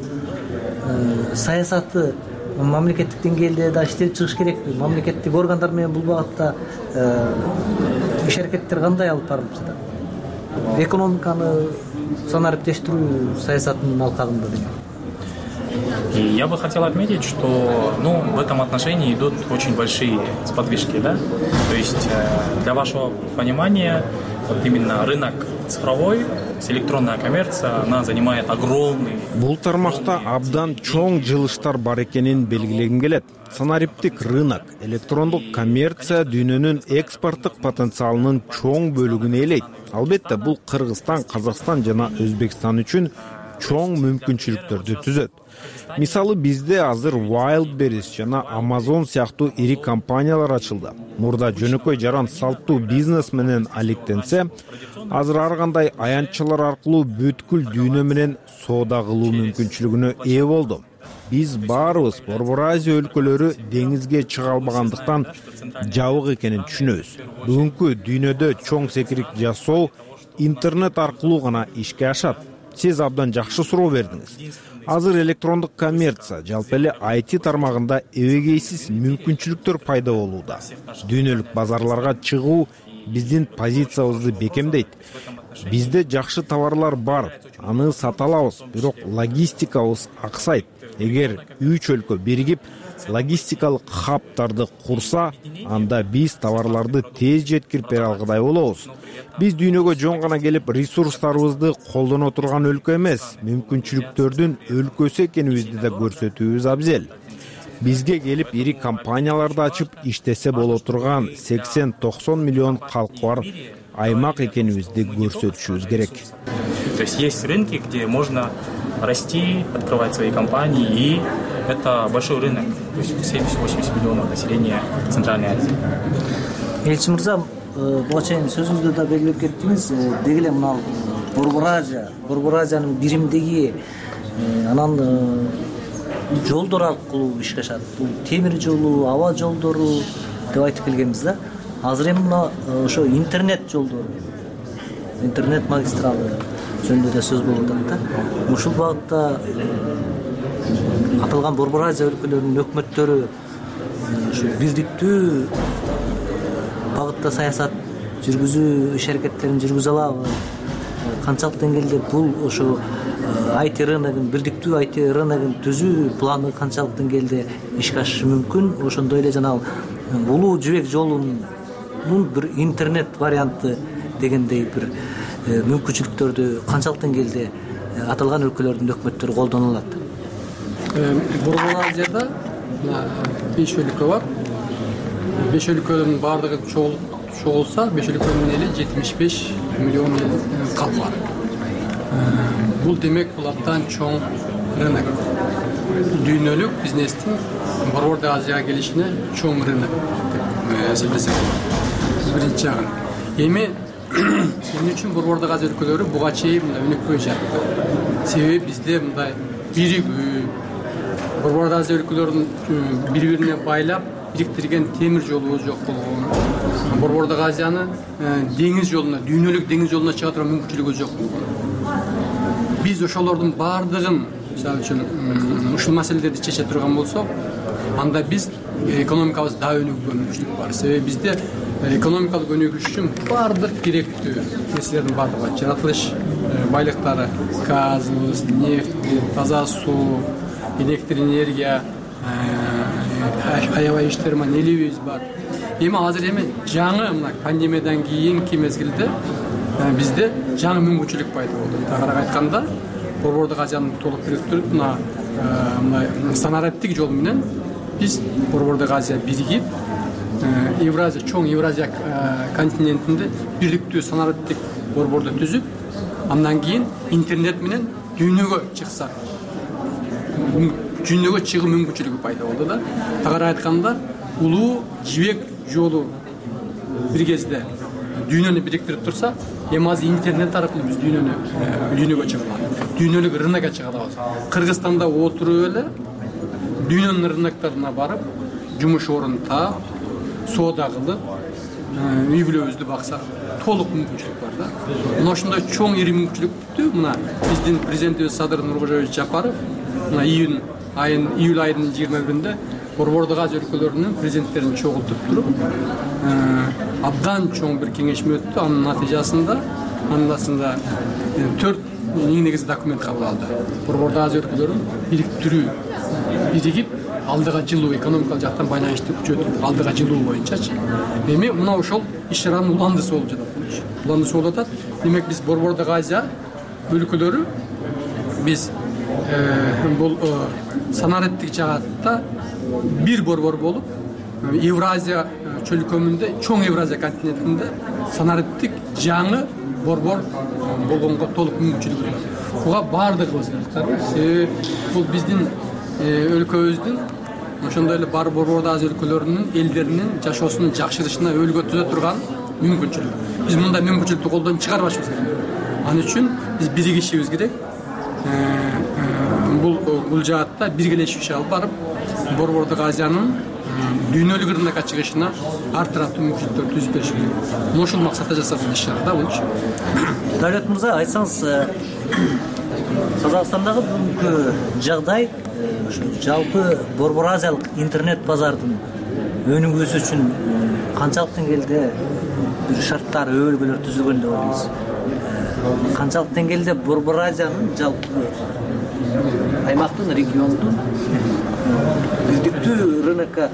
саясаты мамлекеттик деңгээлде да иштелип чыгыш керекпи? Мамлекеттик органдар менен бул багытта иш аракеттер кандай алып барылып жатат? Экономиканы санариптештирүү саясатынын алкагында деген. И я бы хотел отметить, что ну, в этом отношении идут очень большие сподвижки. Да? То есть, для вашего понимания, вот именно рынок цифровой, электронная коммерция, она занимает огромный... Бул тармакта абдан чоң жылыштар бар экенин белгилегим келет. Санариптик рынок, электрондук коммерция дүйнөнүн экспорттук потенциалынын чоң бөлүгүн ээлейт. Албетте, бул Кыргызстан, Казакстан жана Өзбекстан үчүн чоң мүмкүнчүлүктөрдү түзөт. Мисалы бизде азыр Wildberries жана Amazon сыяктуу ири компаниялар ачылды. Мурда жөнөкөй жаран салттуу бизнес менен алектенсе, азыр ар кандай аянтчылар аркылуу бүткүл дүйнө менен соода кылуу мүмкүнчүлүгүнө ээ болду. Биз баарыбыз Борбор Азия өлкөлөрү деңизге чыга албагандыктан жабык экенин түшүнөбүз. Бүгүнкү дүйнөдө чоң секирик жасоо интернет аркылуу гана ишке ашат. Сиз абдан жакшы суроо бердиңиз. Азыр электрондук коммерция, жалпы эле ай ти тармагында эбегейсиз мүмкүнчүлүктөр пайда болууда. Дүйнөлүк базарларга чыгуу биздин позициябызды бекемдейт. Бизде жакшы товарлар бар, аны сата алабыз, бирок логистикабыз аксайт. Эгер үч өлкө биригип логистикалык хабтарды курса, анда биз товарларды тез жеткирип бере алгыдай болобуз. Биз дүйнөгө жөн гана келип ресурстарыбызды колдоно турган өлкө эмес, мүмкүнчүлүктөрдүн өлкөсү экенибизди да көрсөтүүбүз абзел. Бизге келип ири компанияларды ачып иштесе боло турган сексен токсон миллион калкы бар аймак экенибизди көрсөтүшүбүз керек. То есть есть рынки, где можно расти, открывать свои компании, и это большой рынок, то есть семьдесят-восемьдесят миллионов населения Центральной Азии. Элчи мырза, буга чейин сөзүңүздө да белгилеп кеттиңиз, деги эле мына Борбор Азия, Борбор Азиянын биримдиги анан жолдор аркылуу ишке ашат. Бул темир жолу, аба жолдору деп айтып келгенбиз да. Азыр эми мына ошо интернет жолдору, интернет магистралы жөнүндө да сөз болуп атат да. Ушул багытта аталган Борбор Азия өлкөлөрүнүн өкмөттөрү ушу бирдиктүү багытта саясат жүргүзүү иш аракеттерин жүргүзө алабы? Канчалык деңгээлде бул ошо ай ти рыногун, бирдиктүү ай ти рыногун түзүү планы канчалык деңгээлде ишке ашышы мүмкүн? Ошондой эле жанагы улуу жибек жолунун бир интернет варианты дегендей бир мүмкүнчүлүктөрдү канчалык деңгээлде аталган өлкөлөрдүн өкмөттөрү колдоно алат? Борбор Азияда беш өлкө бар. Беш өлкөнүн баардыгы чогулса, беш өлкөнүн эли жетимиш беш миллион эл калкы бар. Бул демек бул абдан чоң рынок. Дүйнөлүк бизнестин Борбор Азияга келишине чоң рынок деп эсептесек болот. Биринчи жагы. Эми эмне үчүн Борбор Азия өлкөлөрү буга чейин мындай өнүкпөй жатты? Себеби бизде мындай биригүү, Борбор Азия өлкөлөрүн бири-бирине байлап бириктирген темир жолубуз жок болгон. Борбор Азияны деңиз жолуна, дүйнөлүк деңиз жолуна чыга турган мүмкүнчүлүгү жок болгон. Биз ошолордун баардыгын, мисалы үчүн, ушул маселелерди чече турган болсок, анда биз экономикабыз да өнүгүүгө мүмкүнчүлүк бар. Себеби бизде экономикалык өнүгүш үчүн баардык керектүү нерселердин баардыгы, жаратылыш байлыктары, газыбыз, нефть, таза суу, электр энергия, аябай иштер менен элибиз бар. Эми азыр эми жаңы мына пандемиядан кийинки мезгилде бизде жаңы мүмкүнчүлүк пайда болду. Тагыраак айтканда, Борбор Азиянын толук бириктирип, мына мына санариптик жол менен биз Борбор Азия биригип, Евразия, чоң Евразия континентинде бириктүү санариптик борборду түзүп, андан кийин интернет менен дүйнөгө чыксак дүйнөгө чыгуу мүмкүнчүлүгү пайда болду да. Тагыраак айтканда улуу жибек жолу бир кезде дүйнөнү бириктирип турса, эми азыр интернет аркылуу биз дүйнөнү дүйнөгө чыга алабыз. Дүйнөлүк рынокко чыга алабыз. Кыргызстанда отуруп эле дүйнөнүн рыноктарына барып, жумуш орун таап, соода кылып, үй бүлөбүздү баксак, толук мүмкүнчүлүк бар да. Мына ошондой чоң ири мүмкүнчүлүктү мына биздин президентибиз Садыр Нуркожоевич Жапаров мына июнь айын июль айынын жыйырма биринде Борбордук Азия өлкөлөрүнүн президенттерин чогултуп туруп, абдан чоң бир кеңешме өттү. Анын натыйжасында андасында төрт негизги документ кабыл алды. Борбордук Азия өлкөлөрүн бириктирүү, биригип алдыга жылуу экономикалык жактан байланышты күчөтүп, алдыга жылуу боюнчачы. Эми мына ошол иш-чаранын уландысы болуп жатат. Уландысы болуп атат. Демек биз Борбордук Азия өлкөлөрү биз бул санариптик жагатта бир борбор болуп, Евразия чөлкөмүндө, чоң Евразия континентинде санариптик жаңы борбор болгонго толук мүмкүнчүлүгү бар. Буга баардыгыбыз ыкыктарбыз. Бул биздин өлкөбүздүн ошондой эле бар Борбордук Азия өлкөлөрүнүн элдеринин жашоосунун жакшырышына өлгө түзө турган мүмкүнчүлүк. Биз мындай мүмкүнчүлүктү колдон чыгарбашыбыз керек. Ал үчүн биз биригишибиз керек. Бул бул жаатта биргелешип алып барып, Борбордук Азиянын дүйнөлүк рынокко чыгышына ар тараптуу мүмкүнчүлүктөр түзүп бериш керек. Ошол максатта жасалган иш-чара да бул. Давлет мырза, айтсаңыз, Казакстандагы бүгүнкү жагдай жалпы Борбор Азиялык интернет базардын өнүгүүсү үчүн канчалык деңгээлде бир шарттар, өбөлгөлөр түзүлгөн деп ойлойсуз? Канчалык деңгээлде Борбор Азиянын жалпы аймактын, региондун бирдиктүү рынокко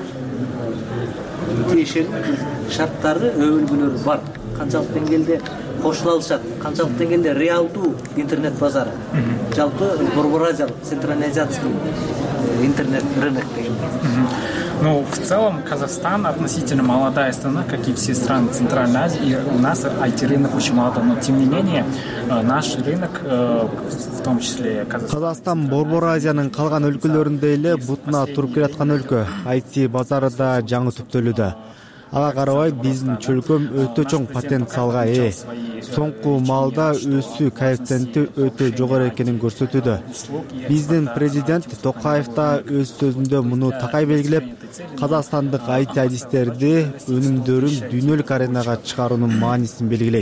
тиешелүү шарттары, өбөлгөлөрү бар? Канчалык деңгээлде кошула алышат? Канчалык деңгээлде реалдуу интернет базары? Жалпы Борбор Азиялык централизациялык интернет рынок деген. Ну, в целом, Казахстан относительно молодая страна, как и все страны Центральной Азии, и у нас ай ти-рынок очень молодой, но тем не менее, наш рынок, в том числе Казахстан... Казахстан Борбор Азиянын калган өлкөлөрүндөй эле бутуна туруп келаткан өлкө. ай ти базары да жаңы түптөлүүдө. Ага карабай биздин чөлкөм өтө чоң потенциалга ээ. Соңку маалда өсүү коэффициенти өтө жогору экенин көрсөтүүдө. Биздин президент Токаев да өз сөзүндө муну такай белгилеп, казакстандык ай ти адистерди өнүмдөрүн дүйнөлүк аренага чыгаруунун маанисин белгилейт.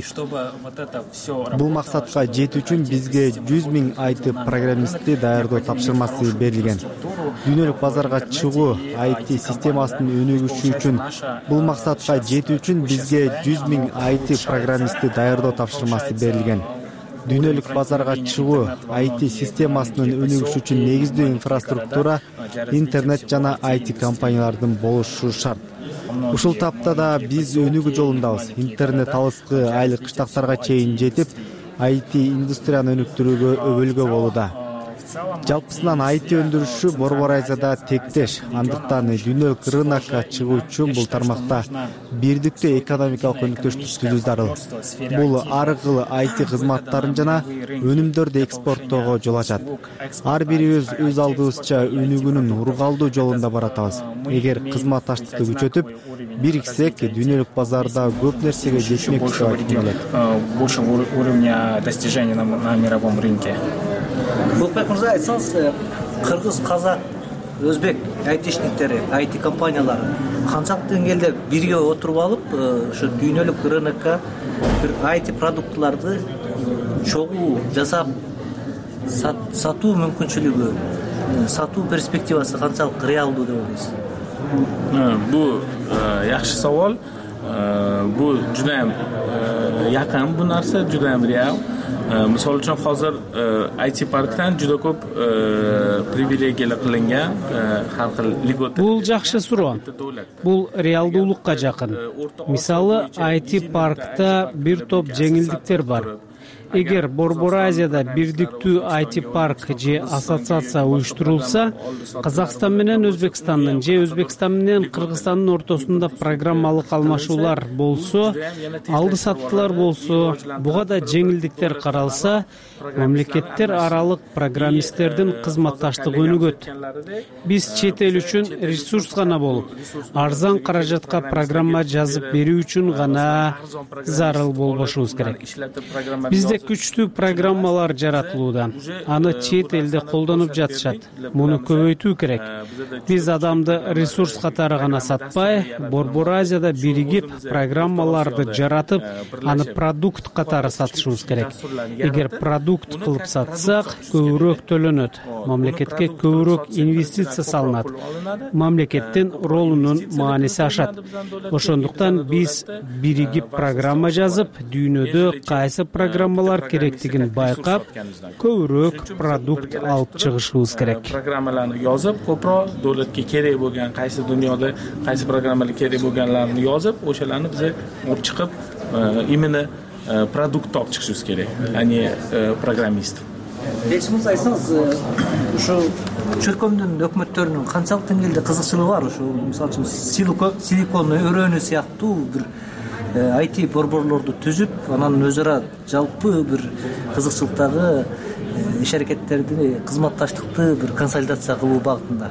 Бул максатка жетүү үчүн бизге жүз миң ай ти программистти даярдоо тапшырмасы берилген. Дүйнөлүк базарга чыгуу ай ти системасынын өнүгүшү үчүн бул максатка жетүү үчүн бизге жүз миң ай ти программистти даярдоо тапшырмасы берилген. Дүйнөлүк базарга чыгуу ай ти системасынын өнүгүшү үчүн негиздүү инфраструктура интернет жана ай ти компаниялардын болушу шарт. Ушул тапта да биз өнүгүү жолундабыз. Интернет алыскы айлык кыштактарга чейин жетип, ай ти индустрияны өнүктүрүүгө өбөлгө болууда. Жалпысынан ай ти өндүрүшү Борбор Азияда тектеш. Андыктан дүйнөлүк рынокко чыгуу үчүн бул тармакта бирдиктүү экономикалык өнүктүштүк түзүү зарыл. Бул ар кыл ай ти кызматтарын жана өнүмдөрдү экспорттоого жол ачат. Ар бирибиз өз алдыбызча өнүгүүнүн ургалдуу жолунда баратабыз. Эгер кызматташтыкты күчөтүп, бириксек, дүйнөлүк базарда көп нерсеге жетмекпиз деп айткым келет. Больше уровня достижений на мировом рынке. Болотбек мырза, айтсаңыз, кыргыз, казак, өзбек айтишниктери, ай ти компаниялары канчалык деңгээлде бирге отуруп алып, ошо дүйнөлүк рынокко бир ай ти продуктларды чогуу жасап сатуу мүмкүнчүлүгү, сатуу перспективасы канчалык реалдуу деп ойлойсуз? Бул жакшы savol. Bu juda ham yaqin bu narsa, juda ham real. Misol uchun hozir ай ти parkdan juda ko'p privilegiyalar qilingan har xil ligota. Бул жакшы суроо. Бул реалдуулукка жакын. Мисалы, ай ти паркта бир топ жеңилдиктер бар. эгер борбор азияда бирдиктүү ай ти парк же ассоциация уюштурулса, Казакстан менен Өзбекстандын же Өзбекстан менен Кыргызстандын ортосунда программалык алмашуулар болсо, алды саттылар болсо, буга да жеңилдиктер каралса, мамлекеттер аралык программисттердин кызматташтыгы өнүгөт. Биз чет эл үчүн ресурс гана болуп, арзан каражатка программа жазып берүү үчүн гана зарыл болбошубуз керек. Бизде күчтүү программалар жаратылууда. Аны чет элде колдонуп жатышат. Муну көбөйтүү керек. Биз адамды ресурс катары гана сатпай, борбор азияда биригип программаларды жаратып, аны продукт катары сатышыбыз керек. Эгер продукт кылып сатсак, көбүрөөк төлөнөт. Мамлекетке көбүрөөк инвестиция салынат. Мамлекеттин ролунун мааниси ашат. Ошондуктан биз биригип программа жазып, дүйнөдө кайсы программалар керектигин байкап, көбүрөөк продукт алып чыгышыбыз керек. Программаларды жазып, көпрөөк давлатка керек болгон, кайсы дүйнөдө кайсы программалар керек болгонларын жазып, ошолорду биз алып чыгып, именно продукт алып чыгышыбыз керек, а не программист. Эсиңиз айтсаңыз, ушу чөлкөмдүн өкмөттөрүнүн канчалык деңгээлде кызыкчылыгы бар? Ушу мисалы үчүн силикон өрөөнү сыяктуу бир ай ти борборлорду түзүп, анан өз ара жалпы бир кызыкчылыктагы иш аракеттерди, кызматташтыкты бир консолидация кылуу багытында.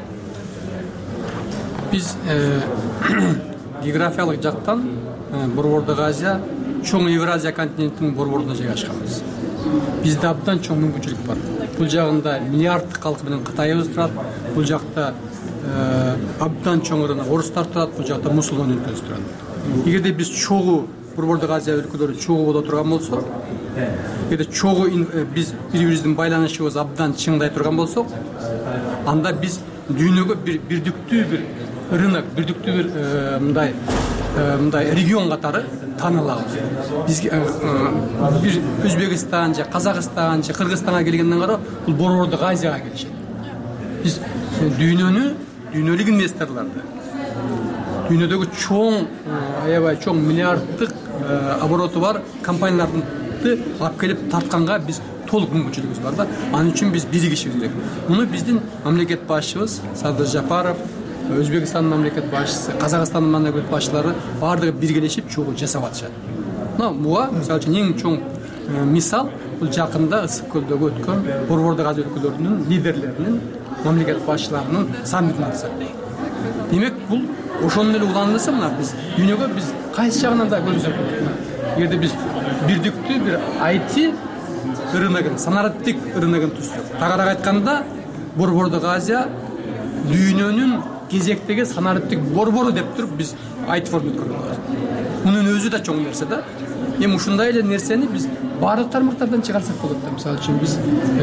Биз географиялык жактан Борбордук Азия, чоң Евразия континентинин борборунда жайгашканбыз. Бизде абдан чоң мүмкүнчүлүк бар. Бул жагында миллиарддык калк менен Кытайыбыз турат, бул жакта абдан чоң рынок орустар турат, бул жакта мусулман өлкөсү турат. Эгерде биз чогуу Борбордук Азия өлкөлөрү чогуу боло турган болсок, эгерде чогуу биз бири-бирибиздин байланышыбыз абдан чыңдай турган болсок, анда биз дүйнөгө бир бирдиктүү бир рынок, бирдиктүү бир мындай мындай регион катары таанылабыз. Бизге бир Өзбекстан же Казакстан же Кыргызстанга келгенден кара бул Борбордук Азияга келишет. Биз дүйнөнү, дүйнөлүк инвесторларды, дүйнөдөгү чоң, аябай чоң миллиарддык обороту бар компанияларды алып келип тартканга биз толук мүмкүнчүлүгүбүз бар да. Анын үчүн биз биригишибиз керек. Муну биздин мамлекет башчыбыз Садыр Жапаров, Өзбекстандын мамлекет башчысы, Казакстандын мамлекет башчылары бардыгы биргелешип чогуу жасап атышат. Мына буга мисалы үчүн эң чоң мисал бул жакында Ысык көлдөгү өткөн Борбордук Азия өлкөлөрүнүн лидерлеринин, мамлекет башчыларынын саммитин атышат. Демек бул ошондой эле уланылса, мына биз дүйнөгө биз кайсы жагынан да көрсөтөт. Эгерде биз бирдиктүү бир ай ти рыногун, санариптик рыногун түзсөк, тагыраак айтканда Борбордук Азия дүйнөнүн кезектеги санариптик борбору деп туруп биз ай ти форум өткөргөнбүз. Мунун өзү да чоң нерсе да. Эми ушундай эле нерсени биз баардык тармактардан чыгарсак болот да. Мисалы үчүн биз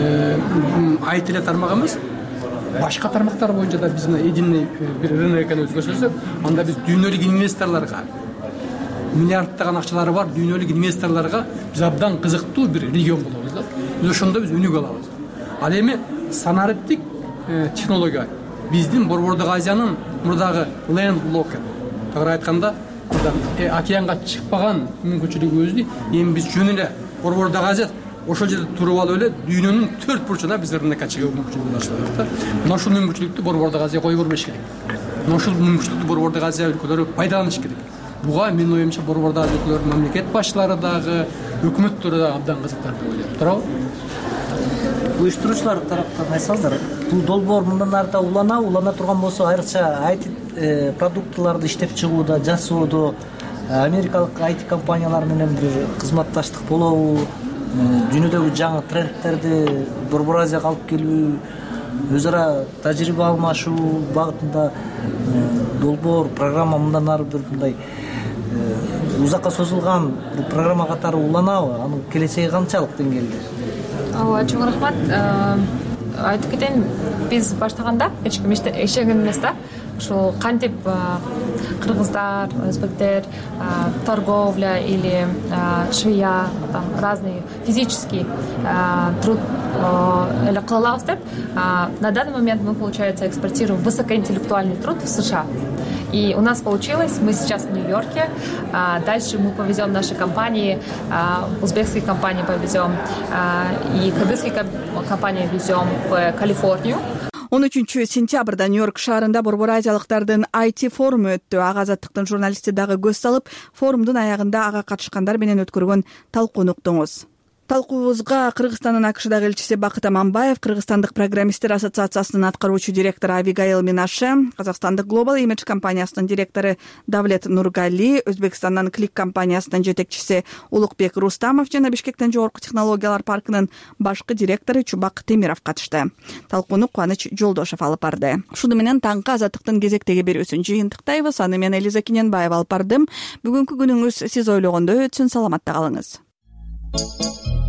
ай ти эле тармак эмес, башка тармактар боюнча да биз мына единый бир рынок экенибизди көрсөтсөк, анда биз дүйнөлүк инвесторлорго, миллиарддаган акчалары бар дүйнөлүк инвесторлорго биз абдан кызыктуу бир регион болобуз да. Биз ошондо биз өнүгө алабыз. Ал эми санариптик технология биздин Борбордук Азиянын мурдагы land locker, тагыраак айтканда, океанга чыкпаган мүмкүнчүлүгүбүздү эми биз жөн эле Борбордук Азия ошол жерде туруп алып эле дүйнөнүн төрт бурчуна биз рынокко чыгуу мүмкүнчүлүгүн ачылат да. Мына ушул мүмкүнчүлүктү Борбордук Азия кое көрбөш керек. Мына ушул мүмкүнчүлүктү Борбордук Азия өлкөлөрү пайдаланыш керек. Буга менин оюмча Борбордук Азия өлкөлөрүнүн мамлекет башчылары дагы, өкмөттөрү дагы абдан кызыктар деп ойлойм. Туурабы? Уюштуруучулар тараптан айтсаңыздар, бул долбоор мындан ары да улана, улана турган болсо, айрыкча ай ти продуктларды иштеп чыгууда, жасоодо америкалык ай ти компаниялар менен бир кызматташтык болобу, дүйнөдөгү жаңы трендтерди Борбор Азияга алып келүү, өз ара тажрыйба алмашуу багытында долбоор, программа мындан ары бир мындай узакка созулган бир программа катары уланабы? Анын келечеги канчалык деңгээлде? Ооба, чоң рахмат. Айтып кетейин, биз баштаганда эч ким эшеген эмес да. Ушул кантип кыргыздар, өзбектер торговля или швея, там разный физический труд эле кыла алабыз деп, на данный момент мы, получается, экспортируем высокоинтеллектуальный труд в США. И у нас получилось. Мы сейчас в Нью-Йорке. Дальше мы повезем наши компании, узбекские компании повезем, и кыргызские компании везем в Калифорнию. он үчүнчү сентябрда Нью-Йорк шаарында борбор азиялыктардын ай ти форуму өттү. Ага Азаттыктын журналисти дагы көз салып, форумдун аягында ага катышкандар менен өткөргөн талкууну уктуңуз. Талкуубузга Кыргызстандын АКШдагы элчиси Бакыт Аманбаев, Кыргызстандык программисттер ассоциациясынын аткаруучу директору Авигаил Минаше, Казакстандык Global Image компаниясынын директору Давлет Нургали, Өзбекстандан Клик компаниясынын жетекчиси Улукбек Рустамов жана Бишкектен Жогорку технологиялар паркынын башкы директору Чубак Темиров катышты. Талкууну Кубаныч Жолдошов алып барды. Ушуну менен таңкы Азаттыктын кезектеги берүүсүн жыйынтыктайбыз. Аны мен Элиза Киненбаева алып бардым. Бүгүнкү күнүңүз сиз ойлогондой өтсүн. Саламатта калыңыз.